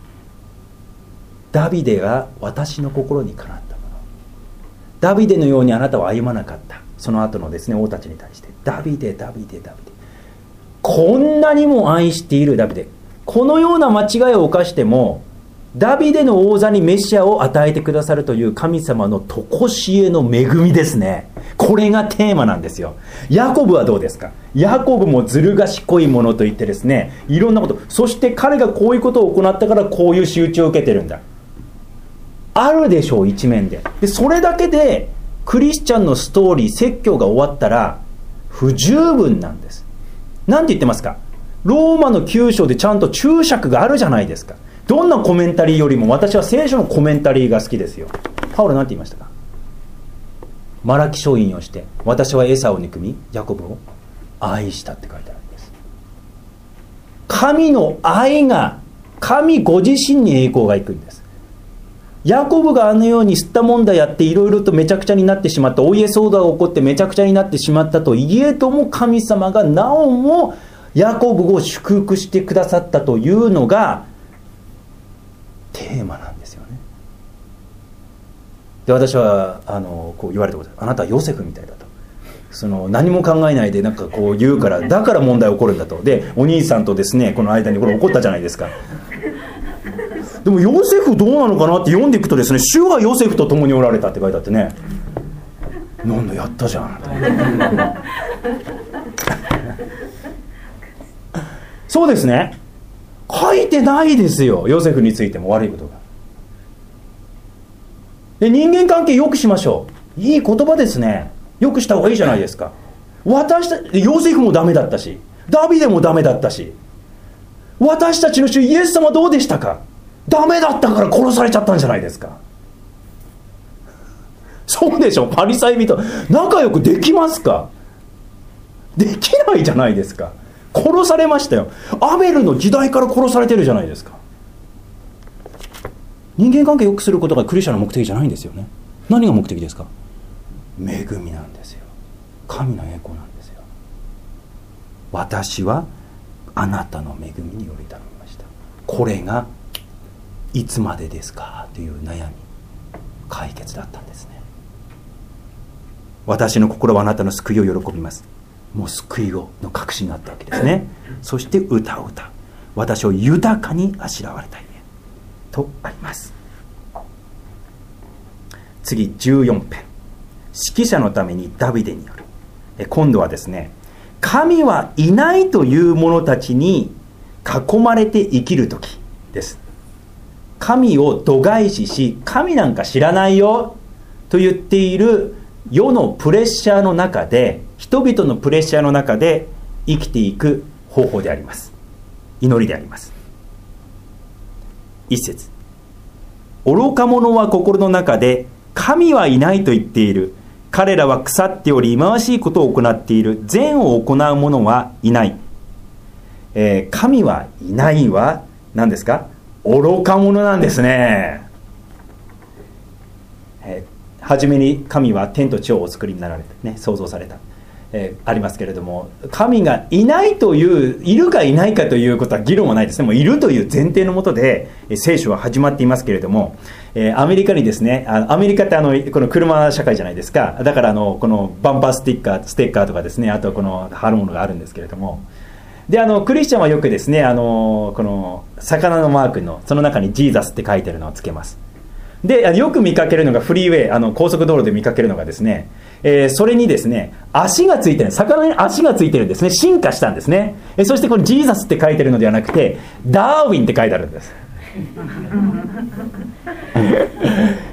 [SPEAKER 1] ダビデが私の心にかなったもの、ダビデのようにあなたは歩まなかった。その後のですね王たちに対してダビデダビデダビデ、こんなにも愛しているダビデ、このような間違いを犯してもダビデの王座にメシアを与えてくださるという神様の常しえの恵みですね。これがテーマなんですよ。ヤコブはどうですか。ヤコブもずる賢いものといってですね、いろんなこと、そして彼がこういうことを行ったからこういう仕打ちを受けてるんだ、あるでしょう一面で。でそれだけでクリスチャンのストーリー、説教が終わったら不十分なんです。なんて言ってますか。ローマのきゅう章でちゃんと注釈があるじゃないですか。どんなコメンタリーよりも私は聖書のコメンタリーが好きですよ。パウロなんて言いましたか。マラキ書を引用して、私はエサを憎みヤコブを愛したって書いてあるんです。神の愛が、神ご自身に栄光がいくんです。ヤコブがあのように吸ったもんだやっていろいろとめちゃくちゃになってしまった、お家騒動が起こってめちゃくちゃになってしまったといえども、神様がなおもヤコブを祝福してくださったというのがテーマなんですよね。で私はあのこう言われたこと、あなたはヨセフみたいだと、その何も考えないでなんかこう言うから、だから問題起こるんだと。でお兄さんとですねこの間にこれ起こったじゃないですか。でもヨセフどうなのかなって読んでいくとですね、主はヨセフと共におられたって書いてあってね、なんだやったじゃんそうですね、書いてないですよヨセフについても悪いことが。で人間関係よくしましょう、いい言葉ですね、よくした方がいいじゃないですか。私たちヨセフもダメだったし、ダビデもダメだったし、私たちの主イエス様どうでしたか。ダメだったから殺されちゃったんじゃないですか。そうでしょ。パリサイ人仲良くできますか。できないじゃないですか。殺されましたよ。アベルの時代から殺されてるじゃないですか。人間関係を良くすることがクリスチャンの目的じゃないんですよね。何が目的ですか。恵みなんですよ。神の栄光なんですよ。私はあなたの恵みにより頼みました。これがいつまでですかという悩み、解決だったんですね。私の心はあなたの救いを喜びます。もう救いをの確信があったわけですね。そして歌を歌う、私を豊かにあしらわれたいねとあります。次じゅうよん編、指揮者のためにダビデによる。え今度はですね、神はいないという者たちに囲まれて生きるときです。神を度外視し、神なんか知らないよと言っている世のプレッシャーの中で、人々のプレッシャーの中で生きていく方法であります。祈りであります。一節、愚か者は心の中で神はいないと言っている。彼らは腐っており忌まわしいことを行っている。善を行う者はいない。えー、神はいないは何ですか。愚か者なんですね。えー、初めに神は天と地をお作りになられて、ね、創造された、えー、ありますけれども、神がいないという、いるかいないかということは議論はないですね。もういるという前提のもとで、えー、聖書は始まっていますけれども、えー、アメリカにですね、あアメリカってあのこの車社会じゃないですか。だからあのこのバンパーステッカー、ステッカーとかですね、あとこの貼るものがあるんですけれども、であのクリスチャンはよくですね、あのこの魚のマークのその中にジーザスって書いてるのをつけます。でよく見かけるのがフリーウェイ、あの高速道路で見かけるのがですね、えー、それにですね足がついてる、魚に足がついてるんですね。進化したんですね。えそしてこのジーザスって書いてるのではなくてダーウィンって書いてあるんです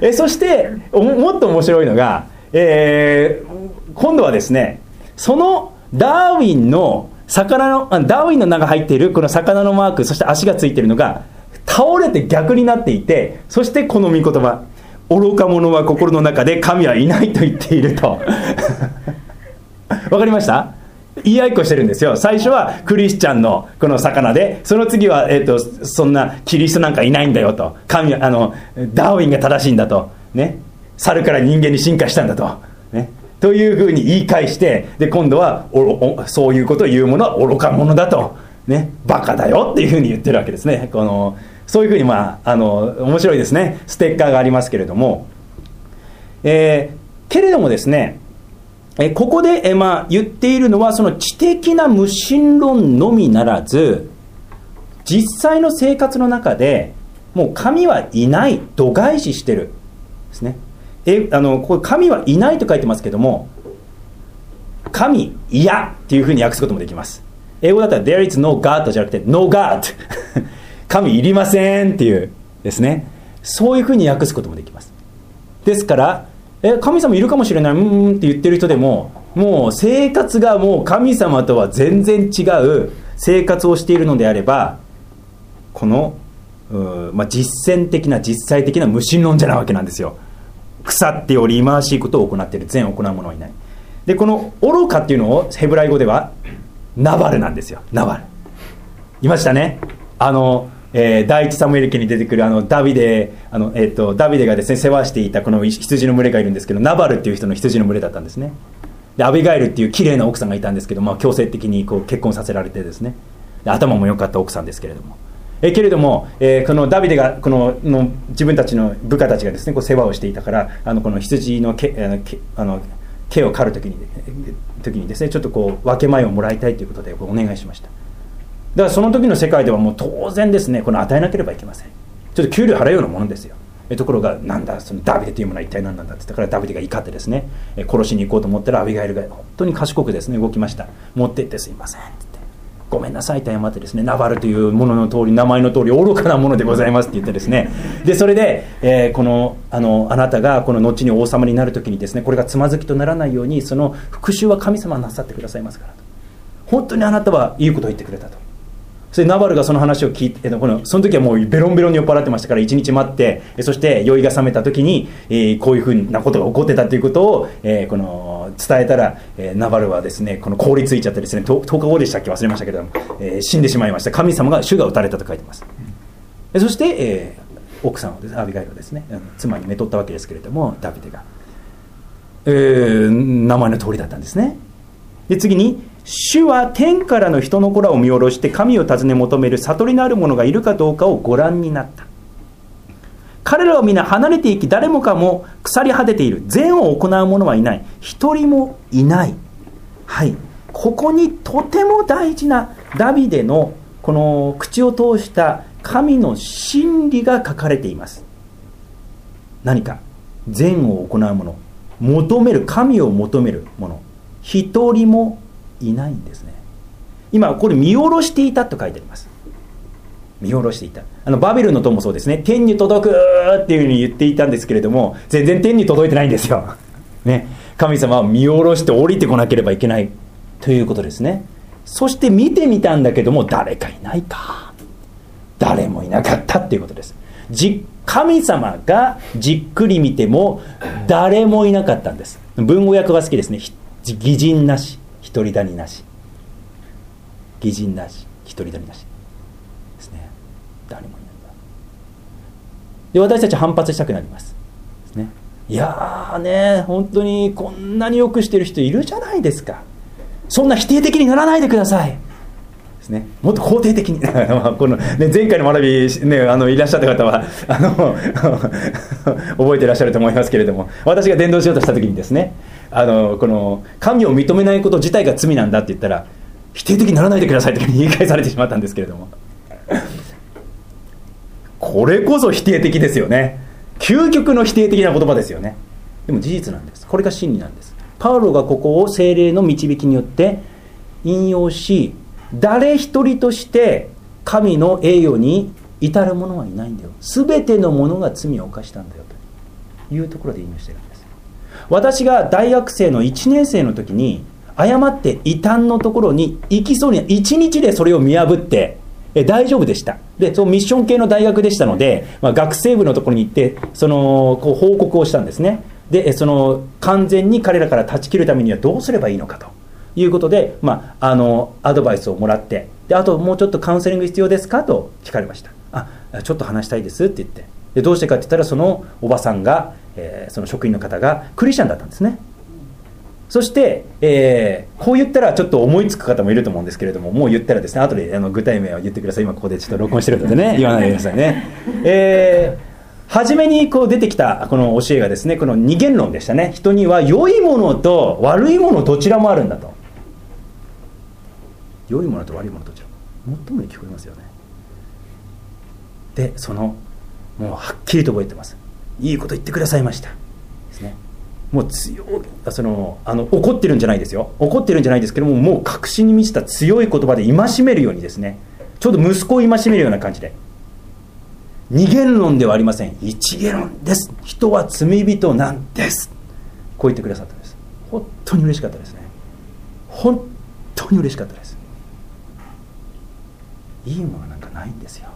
[SPEAKER 1] えそしてもっと面白いのが、えー、今度はですね、そのダーウィンの魚のダーウィンの名が入っているこの魚のマーク、そして足がついているのが倒れて逆になっていて、そしてこの御言葉、愚か者は心の中で神はいないと言っているとわかりました？言い合いっこしてるんですよ。最初はクリスチャンのこの魚で、その次は、えー、とそんなキリストなんかいないんだよと、神あのダーウィンが正しいんだと、ね、猿から人間に進化したんだと、ね、というふうに言い返して、で今度はおおそういうことを言う者は愚か者だと、ね、バカだよっていうふうに言ってるわけですね。このそういうふうに、まあ、あの面白いですね、ステッカーがありますけれども、えー、けれどもですね、えここで、え、まあ、言っているのはその知的な無神論のみならず、実際の生活の中でもう神はいない度外視してるですね。えあのこれ神はいないと書いてますけども、神いやっていうふうに訳すこともできます。英語だったら There is no God じゃなくて No God 神いりませんっていうですね、そういうふうに訳すこともできます。ですからえ神様いるかもしれない、うーんって言ってる人でも、もう生活がもう神様とは全然違う生活をしているのであれば、この、まあ、実践的な実際的な無神論者なわけなんですよ。腐っており忌まわしいことを行っている、善を行う者はいない。でこの愚かっていうのをヘブライ語ではナバルなんですよ。ナバルいましたね。あのえー、第一サムエル記に出てくるあのダビデあの、えー、とダビデがですね世話していたこの羊の群れがいるんですけど、ナバルっていう人の羊の群れだったんですね。でアビガイルっていう綺麗な奥さんがいたんですけど、まあ、強制的にこう結婚させられてですね、で頭も良かった奥さんですけれども、えー、けれども、えー、このダビデがこのの自分たちの部下たちがですねこう世話をしていたから、あのこの羊の毛あの毛あの毛を刈るときに時にですねちょっとこう分け前をもらいたいということでお願いしました。だからその時の世界ではもう当然ですね、この与えなければいけません。ちょっと給料払うようなものですよ。えところがなんだそのダビデというものは一体何なんだって言ったから、ダビデが怒ってですね、え殺しに行こうと思ったらアビガイルが本当に賢くですね動きました。持って行ってすいませんって言ってごめんなさいと謝ってですね、ナバルというものの通り名前の通り愚かなものでございますって言ってですね、でそれで、えー、この あのあなたがこの後に王様になる時にですねこれがつまずきとならないようにその復讐は神様がなさってくださいますからと、本当にあなたはいいことを言ってくれたと。それでナバルがその話を聞いて、このその時はもうベロンベロンに酔っ払ってましたから、一日待って、そして酔いが覚めた時に、えー、こういうふうなことが起こってたということを、えー、この伝えたら、えー、ナバルはですねこの凍りついちゃってですね、とおかごでしたっけ忘れましたけれども、えー、死んでしまいました。神様が主が撃たれたと書いてます。でそして、えー、奥さんをです、アビガイルをですね妻にめとったわけですけれども、ダビデが、えー、名前の通りだったんですね。で次に、主は天からの人の子らを見下ろして神を尋ね求める悟りのある者がいるかどうかをご覧になった。彼らは皆離れていき、誰もかも腐り果てている。善を行う者はいない、一人もいない。はい、ここにとても大事なダビデのこの口を通した神の真理が書かれています。何か善を行う者、求める、神を求める者、一人もいないんですね。今これ見下ろしていたと書いてあります。見下ろしていた。あのバベルの塔もそうですね、天に届くっていうふうに言っていたんですけれども、全然天に届いてないんですよ、ね、神様は見下ろして降りてこなければいけないということですね。そして見てみたんだけども誰かいないか、誰もいなかったっていうことです。じ神様がじっくり見ても誰もいなかったんです。文語訳が好きですね。義人なし一人谷なし、義人なし一人谷なしですね。誰もいないんだ。で私たち反発したくなりますですね。いやーね、本当にこんなによくしてる人いるじゃないですか。そんな否定的にならないでくださいですね。もっと肯定的にこの、ね、前回の学び、ね、あのいらっしゃった方はあの覚えていらっしゃると思いますけれども、私が伝道しようとした時にですね、あのこの神を認めないこと自体が罪なんだって言ったら、否定的にならないでくださいと言い返されてしまったんですけれどもこれこそ否定的ですよね。究極の否定的な言葉ですよね。でも事実なんです。これが真理なんです。パウロがここを聖霊の導きによって引用し、誰一人として神の栄誉に至る者はいないんだよ、すべての者が罪を犯したんだよと。 いうところで引用しているんです。私が大学生のいちねん生の時に誤って異端のところに行きそうにいちにちでそれを見破ってえ大丈夫でした。でそのミッション系の大学でしたので、まあ、学生部のところに行ってそのこう報告をしたんですね。でその完全に彼らから断ち切るためにはどうすればいいのかということで、まあ、あのアドバイスをもらって、であともうちょっとカウンセリング必要ですかと聞かれました。あちょっと話したいですって言って、でどうしてかって言ったらそのおばさんが、えー、その職員の方がクリスチャンだったんですね。そして、えー、こう言ったらちょっと思いつく方もいると思うんですけれども、もう言ったらですね、後であの具体名を言ってください。今ここでちょっと録音してるのでね言わないでくださいね。えー、初めにこう出てきたこの教えがですね、この二元論でしたね。人には良いものと悪いものどちらもあるんだと。良いものと悪いものどちらも最もに聞こえますよね。でそのもうはっきりと覚えてます。いいこと言ってくださいましたですね。もう強いそのあの怒ってるんじゃないですよ、怒ってるんじゃないですけども、もう確信に満ちた強い言葉で戒めるようにですね、ちょうど息子を戒めるような感じで、二元論ではありません、一元論です、人は罪人なんです、こう言ってくださったんです。本当に嬉しかったですね。本当に嬉しかったです。いいものなんかないんですよ。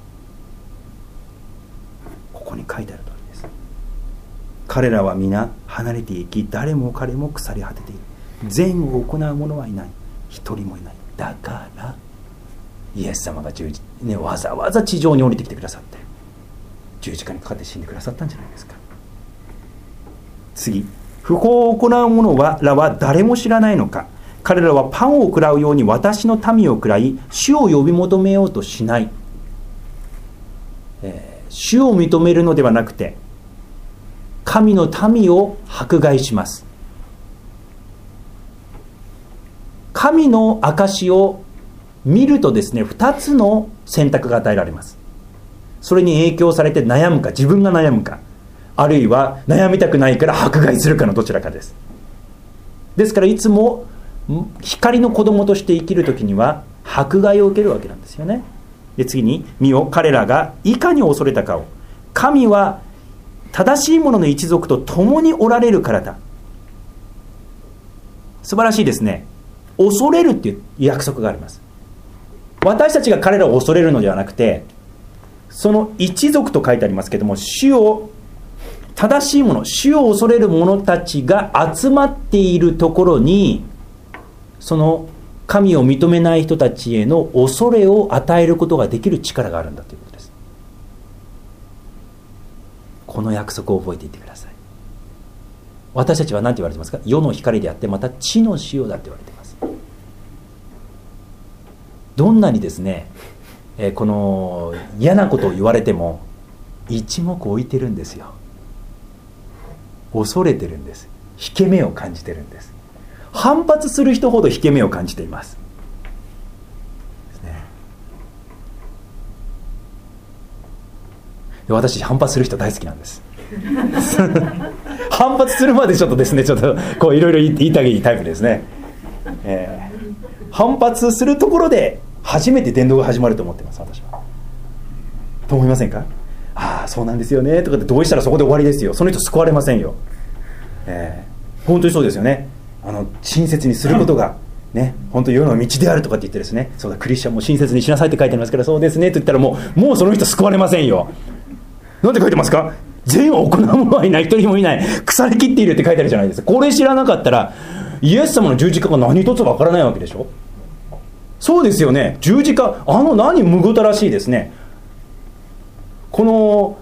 [SPEAKER 1] ここに書いてある通りです。彼らは皆離れていき、誰も彼も腐り果てている。善を行う者はいない、一人もいない。だからイエス様が十字、ね、わざわざ地上に降りてきてくださって、十字架にかかって死んでくださったんじゃないですか。次、不法を行う者はらは誰も知らないのか。彼らはパンを食らうように私の民を食らい、主を呼び求めようとしない、えー、主を認めるのではなくて神の民を迫害します。神の証を見るとですね、ふたつの選択が与えられます。それに影響されて悩むか、自分が悩むか、あるいは悩みたくないから迫害するかのどちらかです。ですからいつも光の子供として生きるときには迫害を受けるわけなんですよね。で次に、見よ彼らがいかに恐れたかを、神は正しい者の一族と共におられるからだ。素晴らしいですね。恐れるっていう約束があります。私たちが彼らを恐れるのではなくて、その一族と書いてありますけども、主を正しい者、主を恐れる者たちが集まっているところに、その神を認めない人たちへの恐れを与えることができる力があるんだということです。この約束を覚えていてください。私たちは何て言われてますか？世の光であって、また地の塩だって言われています。どんなにですね、えー、この嫌なことを言われても一目置いてるんですよ。恐れてるんです。引け目を感じてるんです。反発する人ほど引け目を感じています。ですね。で、私反発する人大好きなんです。反発するまでちょっとですね、ちょっとこういろいろ言いたいタイプですね。えー、反発するところで初めて伝道が始まると思ってます、私は。と思いませんか？ああ、そうなんですよねとかって同意したらそこで終わりですよ。その人救われませんよ。えー、本当にそうですよね。あの親切にすることがね、本当に世の道であるとかって言ってですね、そうだクリスチャンも親切にしなさいって書いてありますから、そうですねって言ったらもうもうその人救われませんよ。なんで書いてますか？善を行う者はいない、一人もいない、腐りきっているって書いてあるじゃないですか。これ知らなかったらイエス様の十字架が何一つわからないわけでしょ。そうですよね。十字架、あの何むごたらしいですね。この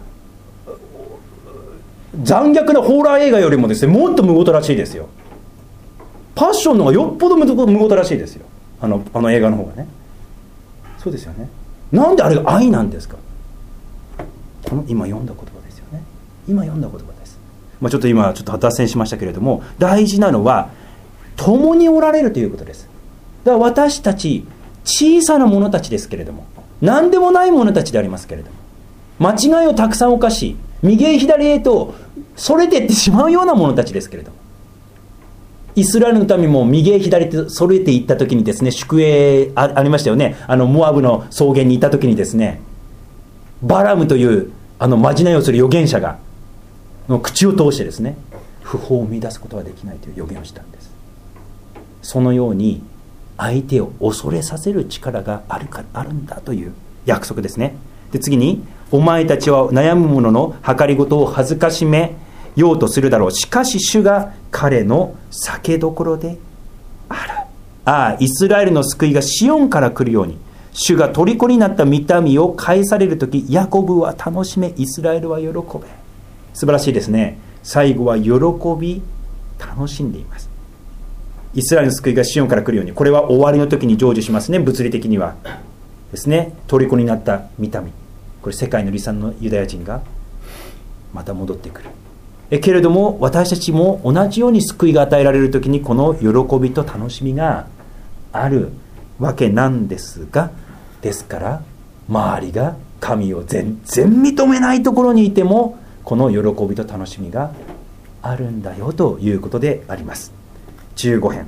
[SPEAKER 1] 残虐なホーラー映画よりもですね、もっとむごたらしいですよ。パッションの方がよっぽどむごたらしいですよ。あの、あの映画の方がね。そうですよね。なんであれが愛なんですか？この今読んだ言葉ですよね。今読んだ言葉です。まあ、ちょっと今ちょっと脱線しましたけれども、大事なのは共におられるということです。だから私たち小さな者たちですけれども、何でもない者たちでありますけれども、間違いをたくさん犯し、右へ左へとそれていってしまうような者たちですけれども、イスラエルの民も右へ左へそれていった時にですね、宿営 あ, ありましたよね。あのモアブの草原にいた時にですね、バラムというあのまじないをする預言者がの口を通してですね、不法を乱すことはできないという予言をしたんです。そのように相手を恐れさせる力があるかあるんだという約束ですね。で次に、お前たちは悩む者の計りごとを恥ずかしめようとするだろう。しかし主が彼の避けどころである。ああ、イスラエルの救いがシオンから来るように、主が虜になった御民を返されるとき、ヤコブは楽しめ、イスラエルは喜べ。素晴らしいですね。最後は喜び楽しんでいます。イスラエルの救いがシオンから来るように、これは終わりの時に成就しますね。物理的にはですね、虜になった御民、これ世界の離散のユダヤ人がまた戻ってくる。えけれども私たちも同じように救いが与えられる時に、この喜びと楽しみがあるわけなんですが、ですから周りが神を全然認めないところにいても、この喜びと楽しみがあるんだよということであります。じゅうご編、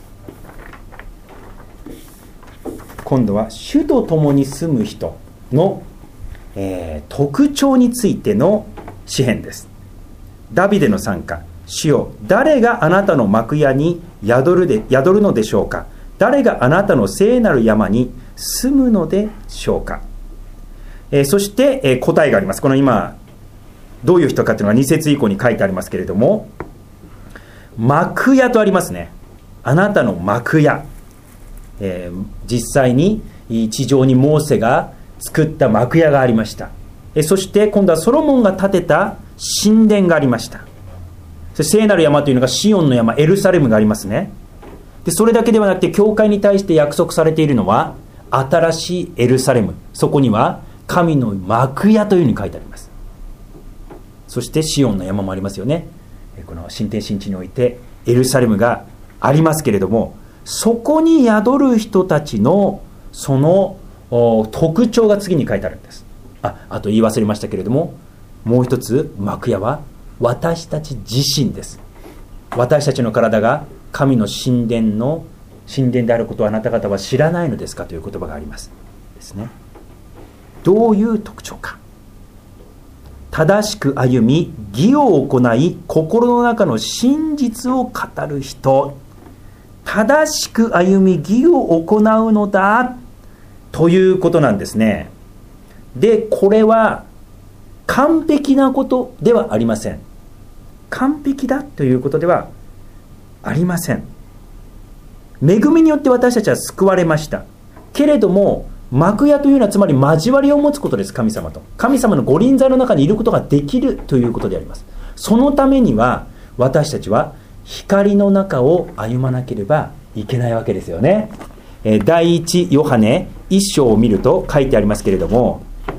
[SPEAKER 1] 今度は主と共に住む人の、えー、特徴についての詩編です。ダビデの賛歌。主よ、誰があなたの幕屋に宿るで宿るのでしょうか。誰があなたの聖なる山に住むのでしょうか。えー、そして、えー、答えがあります。この今どういう人かというのがに節以降に書いてありますけれども、幕屋とありますね。あなたの幕屋、えー、実際に地上にモーセが作った幕屋がありました。えー、そして今度はソロモンが建てた神殿がありました。聖なる山というのがシオンの山、エルサレムがありますね。でそれだけではなくて、教会に対して約束されているのは新しいエルサレム、そこには神の幕屋というふうに書いてあります。そしてシオンの山もありますよね。この新天新地においてエルサレムがありますけれども、そこに宿る人たちのその特徴が次に書いてあるんです。 あ, あと言い忘れましたけれども、もう一つ幕屋は私たち自身です。私たちの体が神の神殿の神殿であることをあなた方は知らないのですかという言葉がありますですね。どういう特徴か。正しく歩み義を行い、心の中の真実を語る人。正しく歩み義を行うのだということなんですね。でこれは完璧なことではありません。完璧だということではありません。恵みによって私たちは救われました。けれども幕屋というのはつまり交わりを持つことです。神様と神様の御臨在の中にいることができるということであります。そのためには私たちは光の中を歩まなければいけないわけですよね。第一ヨハネ一章を見ると書いてありますけれども、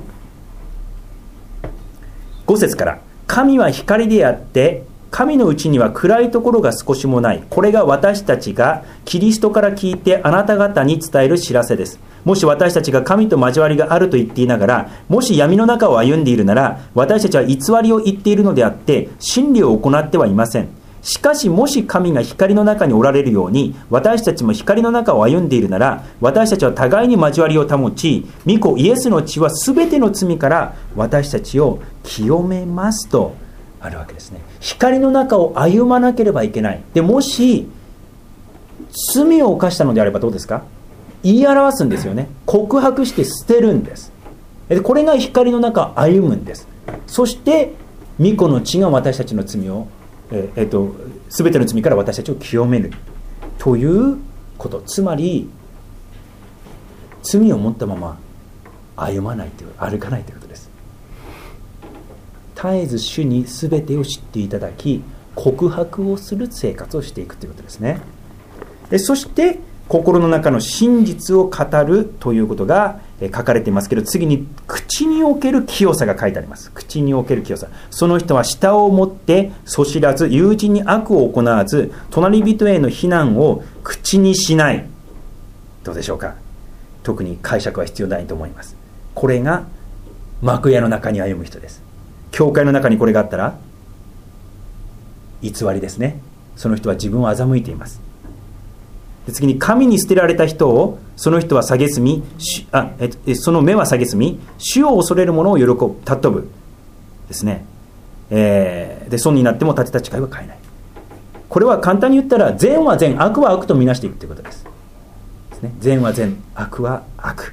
[SPEAKER 1] ご節から、神は光であって神のうちには暗いところが少しもない。これが私たちがキリストから聞いてあなた方に伝える知らせです。もし私たちが神と交わりがあると言っていながら、もし闇の中を歩んでいるなら、私たちは偽りを言っているのであって真理を行ってはいません。しかしもし神が光の中におられるように、私たちも光の中を歩んでいるなら、私たちは互いに交わりを保ち、御子イエスの血はすべての罪から私たちを清めますとあるわけですね。光の中を歩まなければいけない。でもし罪を犯したのであればどうですか。言い表すんですよね。告白して捨てるんです。でこれが光の中を歩むんです。そして御子の血が私たちの罪をえーえー、と全ての罪から私たちを清めるということ。つまり罪を持ったまま歩まないという、歩かないということです。絶えず主に全てを知っていただき、告白をする生活をしていくということですね。でそして心の中の真実を語るということが書かれていますけど、次に口における清さが書いてあります。口における清さ。その人は舌を持ってそしらず、友人に悪を行わず、隣人への非難を口にしない。どうでしょうか。特に解釈は必要ないと思います。これが幕屋の中に歩む人です。教会の中にこれがあったら偽りですね。その人は自分を欺いています。で次に、神に捨てられた人をその人は蔑み、あえその目は蔑み、主を恐れる者を喜ぶ、尊ぶですね。 えー、で損になっても立てた誓いは変えない。これは簡単に言ったら、善は善、悪は悪とみなしていくということです。ですね、善は善、悪は悪。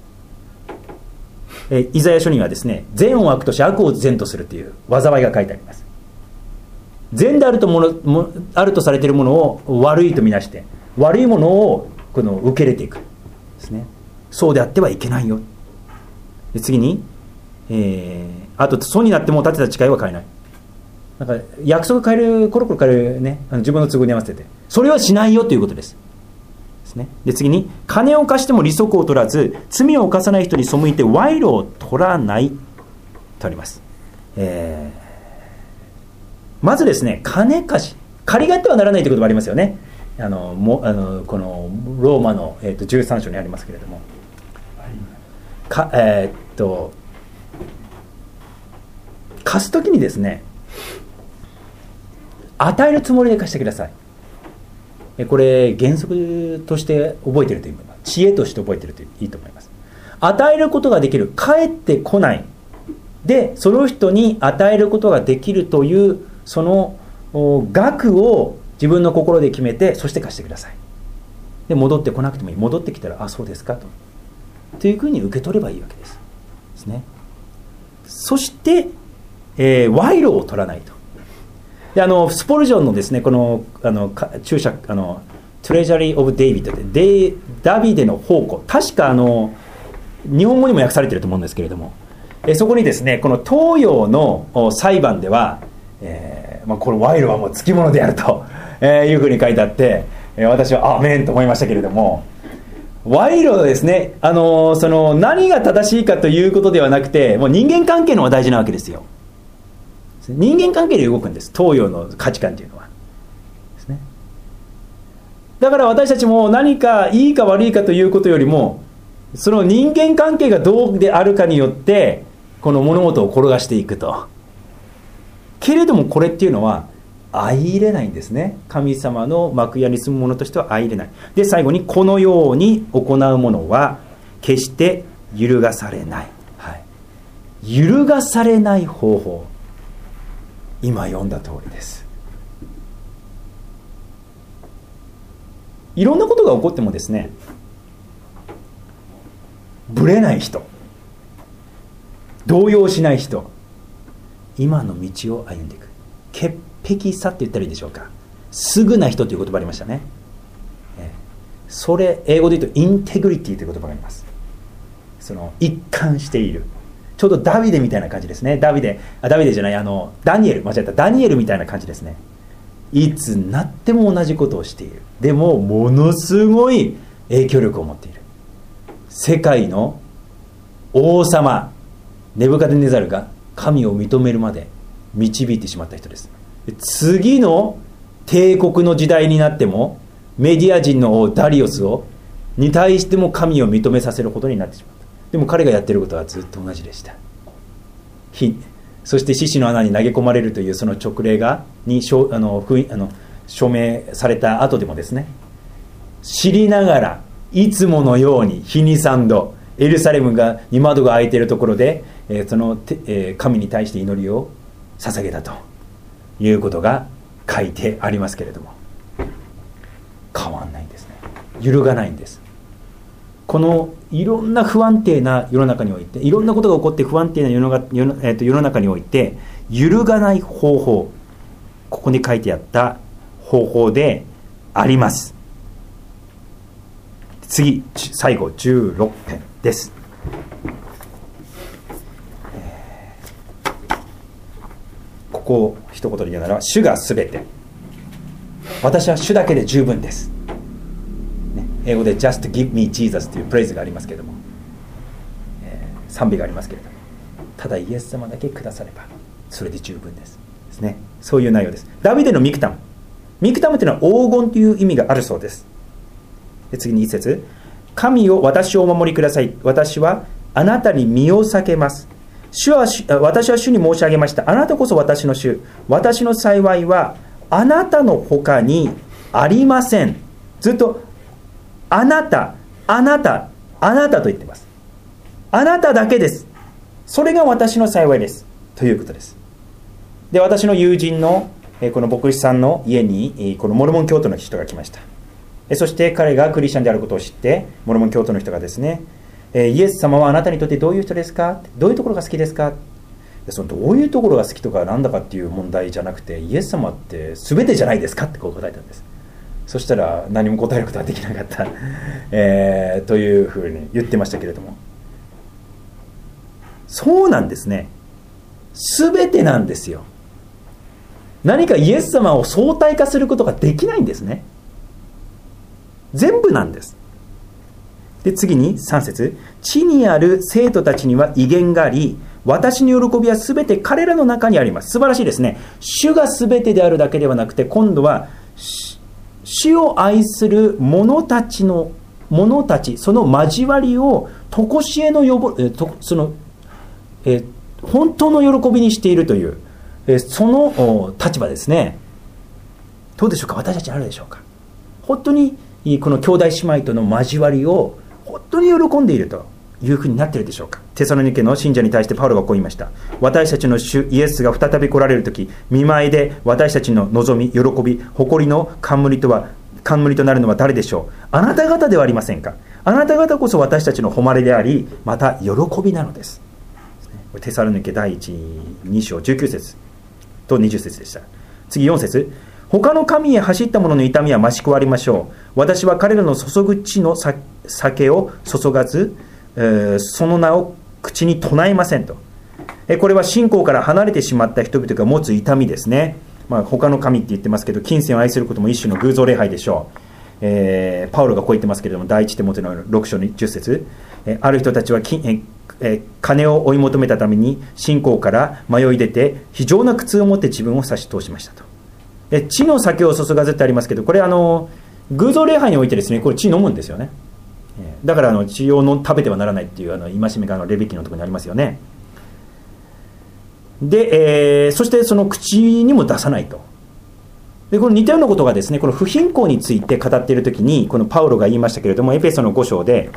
[SPEAKER 1] えー、イザヤ書にはですね、善を悪とし悪を善とするという災いが書いてあります。善であるとものもあるとされているものを悪いとみなして、悪いものをこの受け入れていくですね。そうであってはいけないよ。で次に、えー、あと損になっても立てた誓いは変えない。なんか約束変える、コロコロ変えるね、あの自分の都合に合わせて、それはしないよということです。ですね。で次に、金を貸しても利息を取らず、罪を犯さない人に背いて賄賂を取らないとあります。えー、まずですね、金貸し、借りがあってはならないという言葉ありますよね。あのもあのこのローマの、えー、とじゅうさん章にありますけれども、かえー、っと貸すときにですね、与えるつもりで貸してください。これ原則として覚えているといいと思います。知恵として覚えているといいと思います。与えることができる、返ってこないでその人に与えることができるというその額を自分の心で決めて、そして貸してください。で戻ってこなくてもいい。戻ってきたら、あ、そうですかとというふうに受け取ればいいわけです。ですね。そして、えー、賄賂を取らないと。であのスポルジョンのですね、このあの注釈、あのトレジャリー・オブ・デイビッドで、ダビデの宝庫、確かあの日本語にも訳されていると思うんですけれども、えそこにですね、この東洋の裁判では、えーまあ、この賄賂はもうつきものであると、えー、いうふうに書いてあって、えー、私はアーメンと思いましたけれども、賄賂ですね、あのー、その何が正しいかということではなくて、もう人間関係の方が大事なわけですよ。人間関係で動くんです、東洋の価値観というのはですね。だから私たちも何かいいか悪いかということよりも、その人間関係がどうであるかによってこの物事を転がしていくと。けれどもこれっていうのは相入れないんですね。神様の幕屋に住む者としては相入れない。で最後に、このように行う者は決して揺るがされない、はい、揺るがされない方法、今読んだ通りです。いろんなことが起こってもですね、ぶれない人、動揺しない人、今の道を歩んでいく。潔癖さって言ったらいいでしょうか。すぐな人という言葉ありましたね。それ英語で言うとインテグリティという言葉があります。その一貫している、ちょうどダビデみたいな感じですね。ダビデあダビデじゃないあのダニエル間違えたダニエルみたいな感じですね。いつになっても同じことをしている。でもものすごい影響力を持っている。世界の王様ネブカデネザルが神を認めるまで導いてしまった人です。次の帝国の時代になってもメディア人の王ダリオスをに対しても神を認めさせることになってしまった。でも彼がやっていることはずっと同じでした。そして獅子の穴に投げ込まれるというその勅令がにあのあの署名された後でもですね、知りながらいつものように日にさんどエルサレムがに窓が開いているところで、えー、その、えー、神に対して祈りを捧げたということが書いてありますけれども、変わんないんですね。揺るがないんです。このいろんな不安定な世の中において、いろんなことが起こって不安定な世の中、世の、えーと、世の中において揺るがない方法、ここに書いてあった方法であります。次、最後じゅうろくぺんです。ここを一言で言うなら、主がすべて、私は主だけで十分です、ね、英語で Just give me Jesus というプレイズがありますけれども、えー、賛美がありますけれども、ただイエス様だけくださればそれで十分です、ですね、そういう内容です。ダビデのミクタム、ミクタムというのは黄金という意味があるそうです。で次に一節、神を私をお守りください、私はあなたに身を避けます、主は私は主に申し上げました、あなたこそ私の主、私の幸いはあなたの他にありません。ずっとあなたあなたあなたと言ってます。あなただけです、それが私の幸いですということです。 で、私の友人のこの牧師さんの家にこのモルモン教徒の人が来ました。そして彼がクリスチャンであることを知って、モルモン教徒の人がですね、イエス様はあなたにとってどういう人ですか、どういうところが好きですか、そのどういうところが好きとかなんだかっていう問題じゃなくて、イエス様って全てじゃないですかってこう答えたんです。そしたら何も答えることはできなかった、えー、というふうに言ってましたけれども、そうなんですね。全てなんですよ。何かイエス様を相対化することができないんですね。全部なんです。で、次にさん節、地にある生徒たちには威厳があり、私の喜びはすべて彼らの中にあります。素晴らしいですね。主がすべてであるだけではなくて、今度は主を愛する者たちの者たち、その交わりを常しえのよぼえとそのえ本当の喜びにしているというえその立場ですね。どうでしょうか。私たちあるでしょうか。本当にこの兄弟姉妹との交わりを本当に喜んでいるというふうになっているでしょうか。テサロニケの信者に対してパウロがこう言いました。私たちの主イエスが再び来られるとき、見舞いで私たちの望み、喜び、誇りの冠とは冠となるのは誰でしょう。あなた方ではありませんか。あなた方こそ私たちの誉れであり、また喜びなのです。テサロニケ第一に章じゅうきゅう節とにじゅう節でした。次よん節、他の神へ走った者の痛みは増し加わりましょう。私は彼らの注ぐ地の酒を注がず、えー、その名を口に唱えませんと。えこれは信仰から離れてしまった人々が持つ痛みですね。まあ、他の神って言ってますけど、金銭を愛することも一種の偶像礼拝でしょう。えー、パウロがこう言ってますけれども、第一テモテのろく章のじゅっ節、えある人たちは金、えー、金を追い求めたために信仰から迷い出て非常な苦痛を持って自分を差し通しましたと。え地の酒を注がずってありますけど、これあの偶像礼拝においてですね、これ血飲むんですよね。だからあの血をの食べてはならないっていうあの戒めがあのレビキのところにありますよね。で、えー、そしてその口にも出さないと。でこの似たようなことがですね、この不貧困について語っているときにこのパウロが言いましたけれども、エペソのご章で、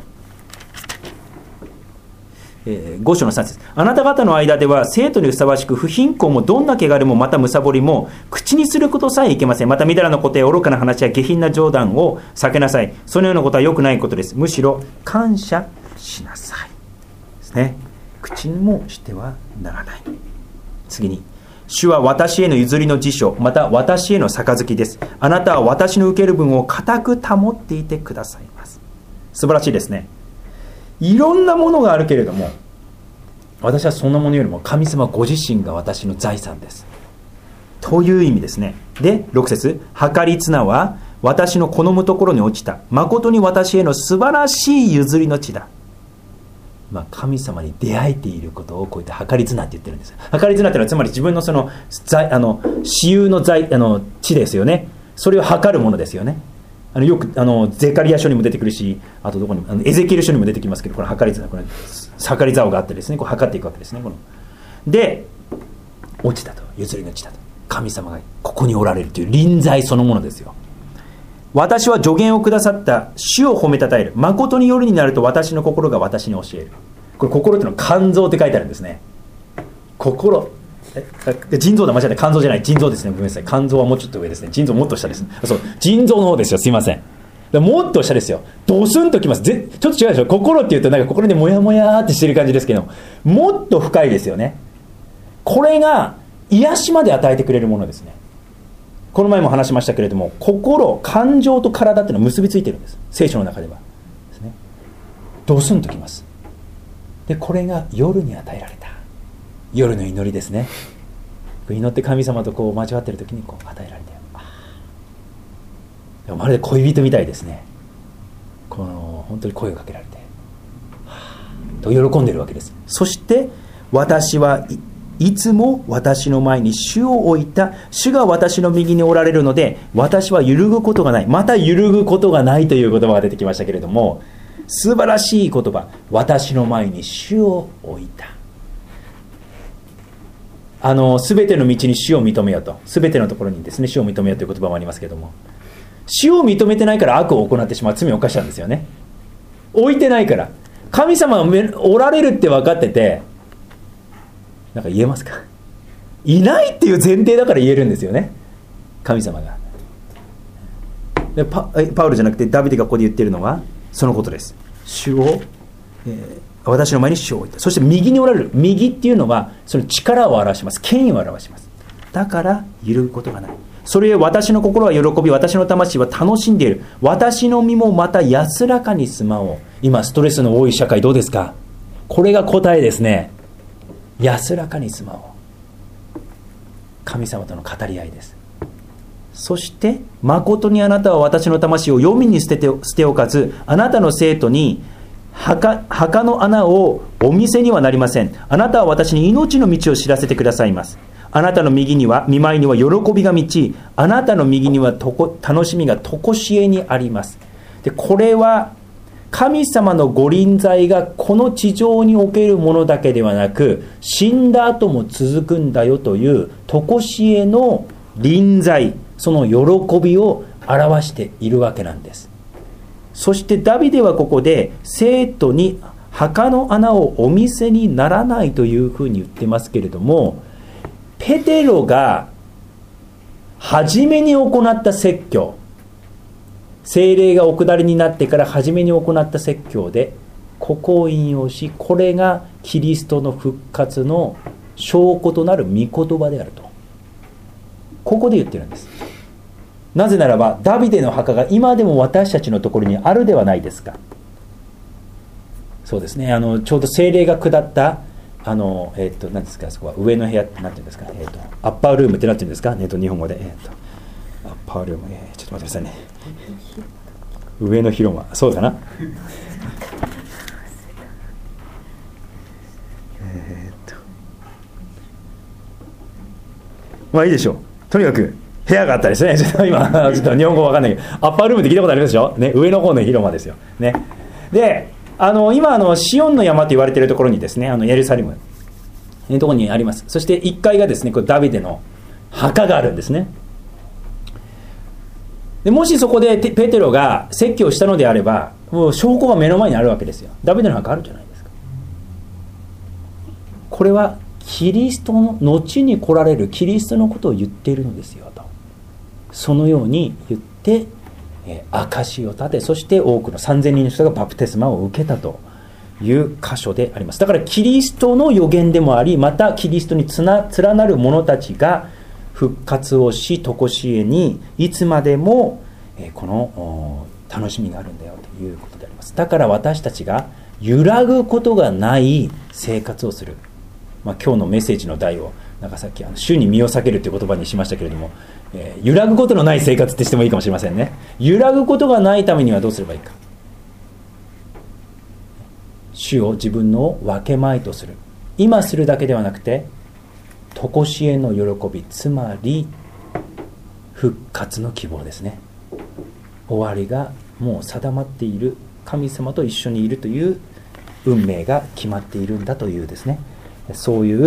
[SPEAKER 1] えー、ご章のさん節、あなた方の間では生徒にふさわしく不貧困もどんな汚れもまたむさぼりも口にすることさえいけません。またみだらなことや愚かな話や下品な冗談を避けなさい。そのようなことは良くないことです。むしろ感謝しなさいですね。口にもしてはならない。次に、主は私への譲りの辞書、また私への杯です。あなたは私の受ける分を固く保っていてくださいます。素晴らしいですね。いろんなものがあるけれども、私はそんなものよりも神様ご自身が私の財産ですという意味ですね。でろく節、計り綱は私の好むところに落ちた。誠に私への素晴らしい譲りの地だ。まあ、神様に出会えていることをこういった計り綱って言ってるんです。計り綱っていうのはつまり自分のその財あの私有の財あの地ですよね。それを測るものですよね。あのよくあのゼカリア書にも出てくるし、あとどこにもあのエゼキエル書にも出てきますけど、これ計り綱、これ計り竿があってですね、こう測っていくわけですね。こので落ちたと、譲りの地だと、神様がここにおられるという臨在そのものですよ。私は助言をくださった主を褒めたたえる。誠に夜になると私の心が私に教える。これ心っていうのは肝臓って書いてあるんですね。心え腎臓だ、間違えた、肝臓じゃない、腎臓ですね。ごめんなさい。肝臓はもうちょっと上ですね。腎臓もっと下ですね。そう、腎臓の方ですよ。すいません。もっと下ですよ。ドスンときます。ぜちょっと違うでしょ。心っていうとなんか心でモヤモヤってしてる感じですけど、もっと深いですよね。これが癒しまで与えてくれるものですね。この前も話しましたけれども、心、感情と体っていうのは結びついてるんです。聖書の中ではですね。ドスンときます。でこれが夜に与えられた夜の祈りですね。祈って神様とこう交わっている時にこう与えられて、でもまるで恋人みたいですね。この本当に声をかけられて、と喜んでいるわけです。そして私はいいつも私の前に主を置いた。主が私の右におられるので私は揺るぐことがない。また揺るぐことがないという言葉が出てきましたけれども、素晴らしい言葉。私の前に主を置いた。あの全ての道に主を認めようと、全てのところにですね主を認めようという言葉もありますけれども、主を認めてないから悪を行ってしまう、罪を犯したんですよね。置いてないから。神様がおられるって分かってて、なんか言えますか？ いないっていう前提だから言えるんですよね、神様が。で パ, パウルじゃなくてダビデがここで言っているのはそのことです。主を、えー、私の前に主を置いた。そして右におられる、右っていうのはその力を表します、権威を表します。だから揺るぐことがない。それゆえ私の心は喜び、私の魂は楽しんでいる。私の身もまた安らかに住まおう。今ストレスの多い社会どうですか。これが答えですね。安らかに住まおう。神様との語り合いです。そして誠にあなたは私の魂を黄泉に捨てて捨ておかず、あなたの生徒に 墓, 墓の穴をお見せにはなりません。あなたは私に命の道を知らせてくださいます。あなたの右には、見舞いには喜びが満ち、あなたの右にはとこ楽しみがとこしえにあります。でこれは神様のご臨在がこの地上におけるものだけではなく、死んだ後も続くんだよというとこしえの臨在、その喜びを表しているわけなんです。そしてダビデはここで生徒に墓の穴をお見せにならないというふうに言ってますけれども、ペテロが初めに行った説教、聖霊がお下りになってから初めに行った説教でここを引用し、これがキリストの復活の証拠となる御言葉であるとここで言ってるんです。なぜならばダビデの墓が今でも私たちのところにあるではないですか。そうですね、あのちょうど聖霊が下ったあの、えー、と何ですか、そこは上の部屋って何ていうんですか、えー、とアッパールームって何ていうんですか、えー、と日本語で、えー、とアッパールーム、えー、ちょっと待ってくださいね、上の広間、そうだなえっとまあいいでしょう。とにかく部屋があったですね。ちょっと今ちょっと日本語わかんないけど、アッパールームって聞いたことありますでしょ、ね、上の方の広間ですよ、ね、であの今あのシオンの山と言われているところにですね、あのエルサレムのところにあります。そしていっかいがですね、これダビデの墓があるんですね。でもしそこでペテロが説教したのであれば、もう証拠が目の前にあるわけですよ。ダビデの墓あるじゃないですか。これはキリストの後に来られるキリストのことを言っているのですよと、そのように言って証を立て、そして多くのさんぜんにんの人がバプテスマを受けたという箇所であります。だからキリストの予言でもあり、またキリストにつな連なる者たちが復活をし、とこしえにいつまでもこの楽しみがあるんだよということであります。だから私たちが揺らぐことがない生活をする、まあ、今日のメッセージの題をなんかさっきあの主に身を避けるという言葉にしましたけれども、えー、揺らぐことのない生活ってしてもいいかもしれませんね。揺らぐことがないためにはどうすればいいか。主を自分の分け前とする、今するだけではなくてとこしえの喜び、つまり復活の希望ですね。終わりがもう定まっている、神様と一緒にいるという運命が決まっているんだというですね、そういう、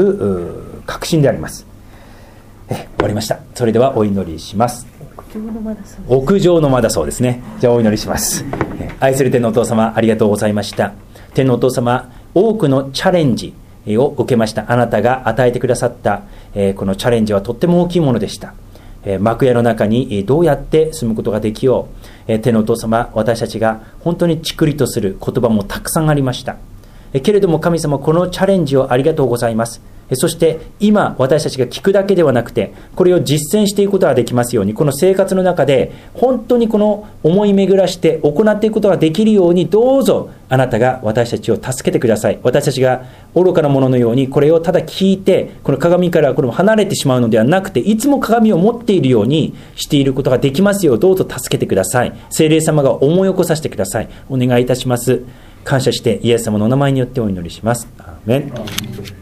[SPEAKER 1] う確信であります。え終わりました。それではお祈りします。
[SPEAKER 2] 屋上の間だそうです。
[SPEAKER 1] 屋上の間だそうですね。じゃあお祈りします。愛する天のお父様、ありがとうございました。天のお父様、多くのチャレンジを受けました。あなたが与えてくださった、えー、このチャレンジはとっても大きいものでした。えー、幕屋の中にどうやって住むことができよう、えー、天のお父様、私たちが本当にチクリとする言葉もたくさんありました。えー、けれども神様、このチャレンジをありがとうございます。そして今私たちが聞くだけではなくて、これを実践していくことができますように、この生活の中で本当にこの思い巡らして行っていくことができるように、どうぞあなたが私たちを助けてください。私たちが愚かなもののようにこれをただ聞いて、この鏡からこれも離れてしまうのではなくて、いつも鏡を持っているようにしていることができますよう、どうぞ助けてください。聖霊様が思い起こさせてください。お願いいたします。感謝してイエス様のお名前によってお祈りします。アーメン。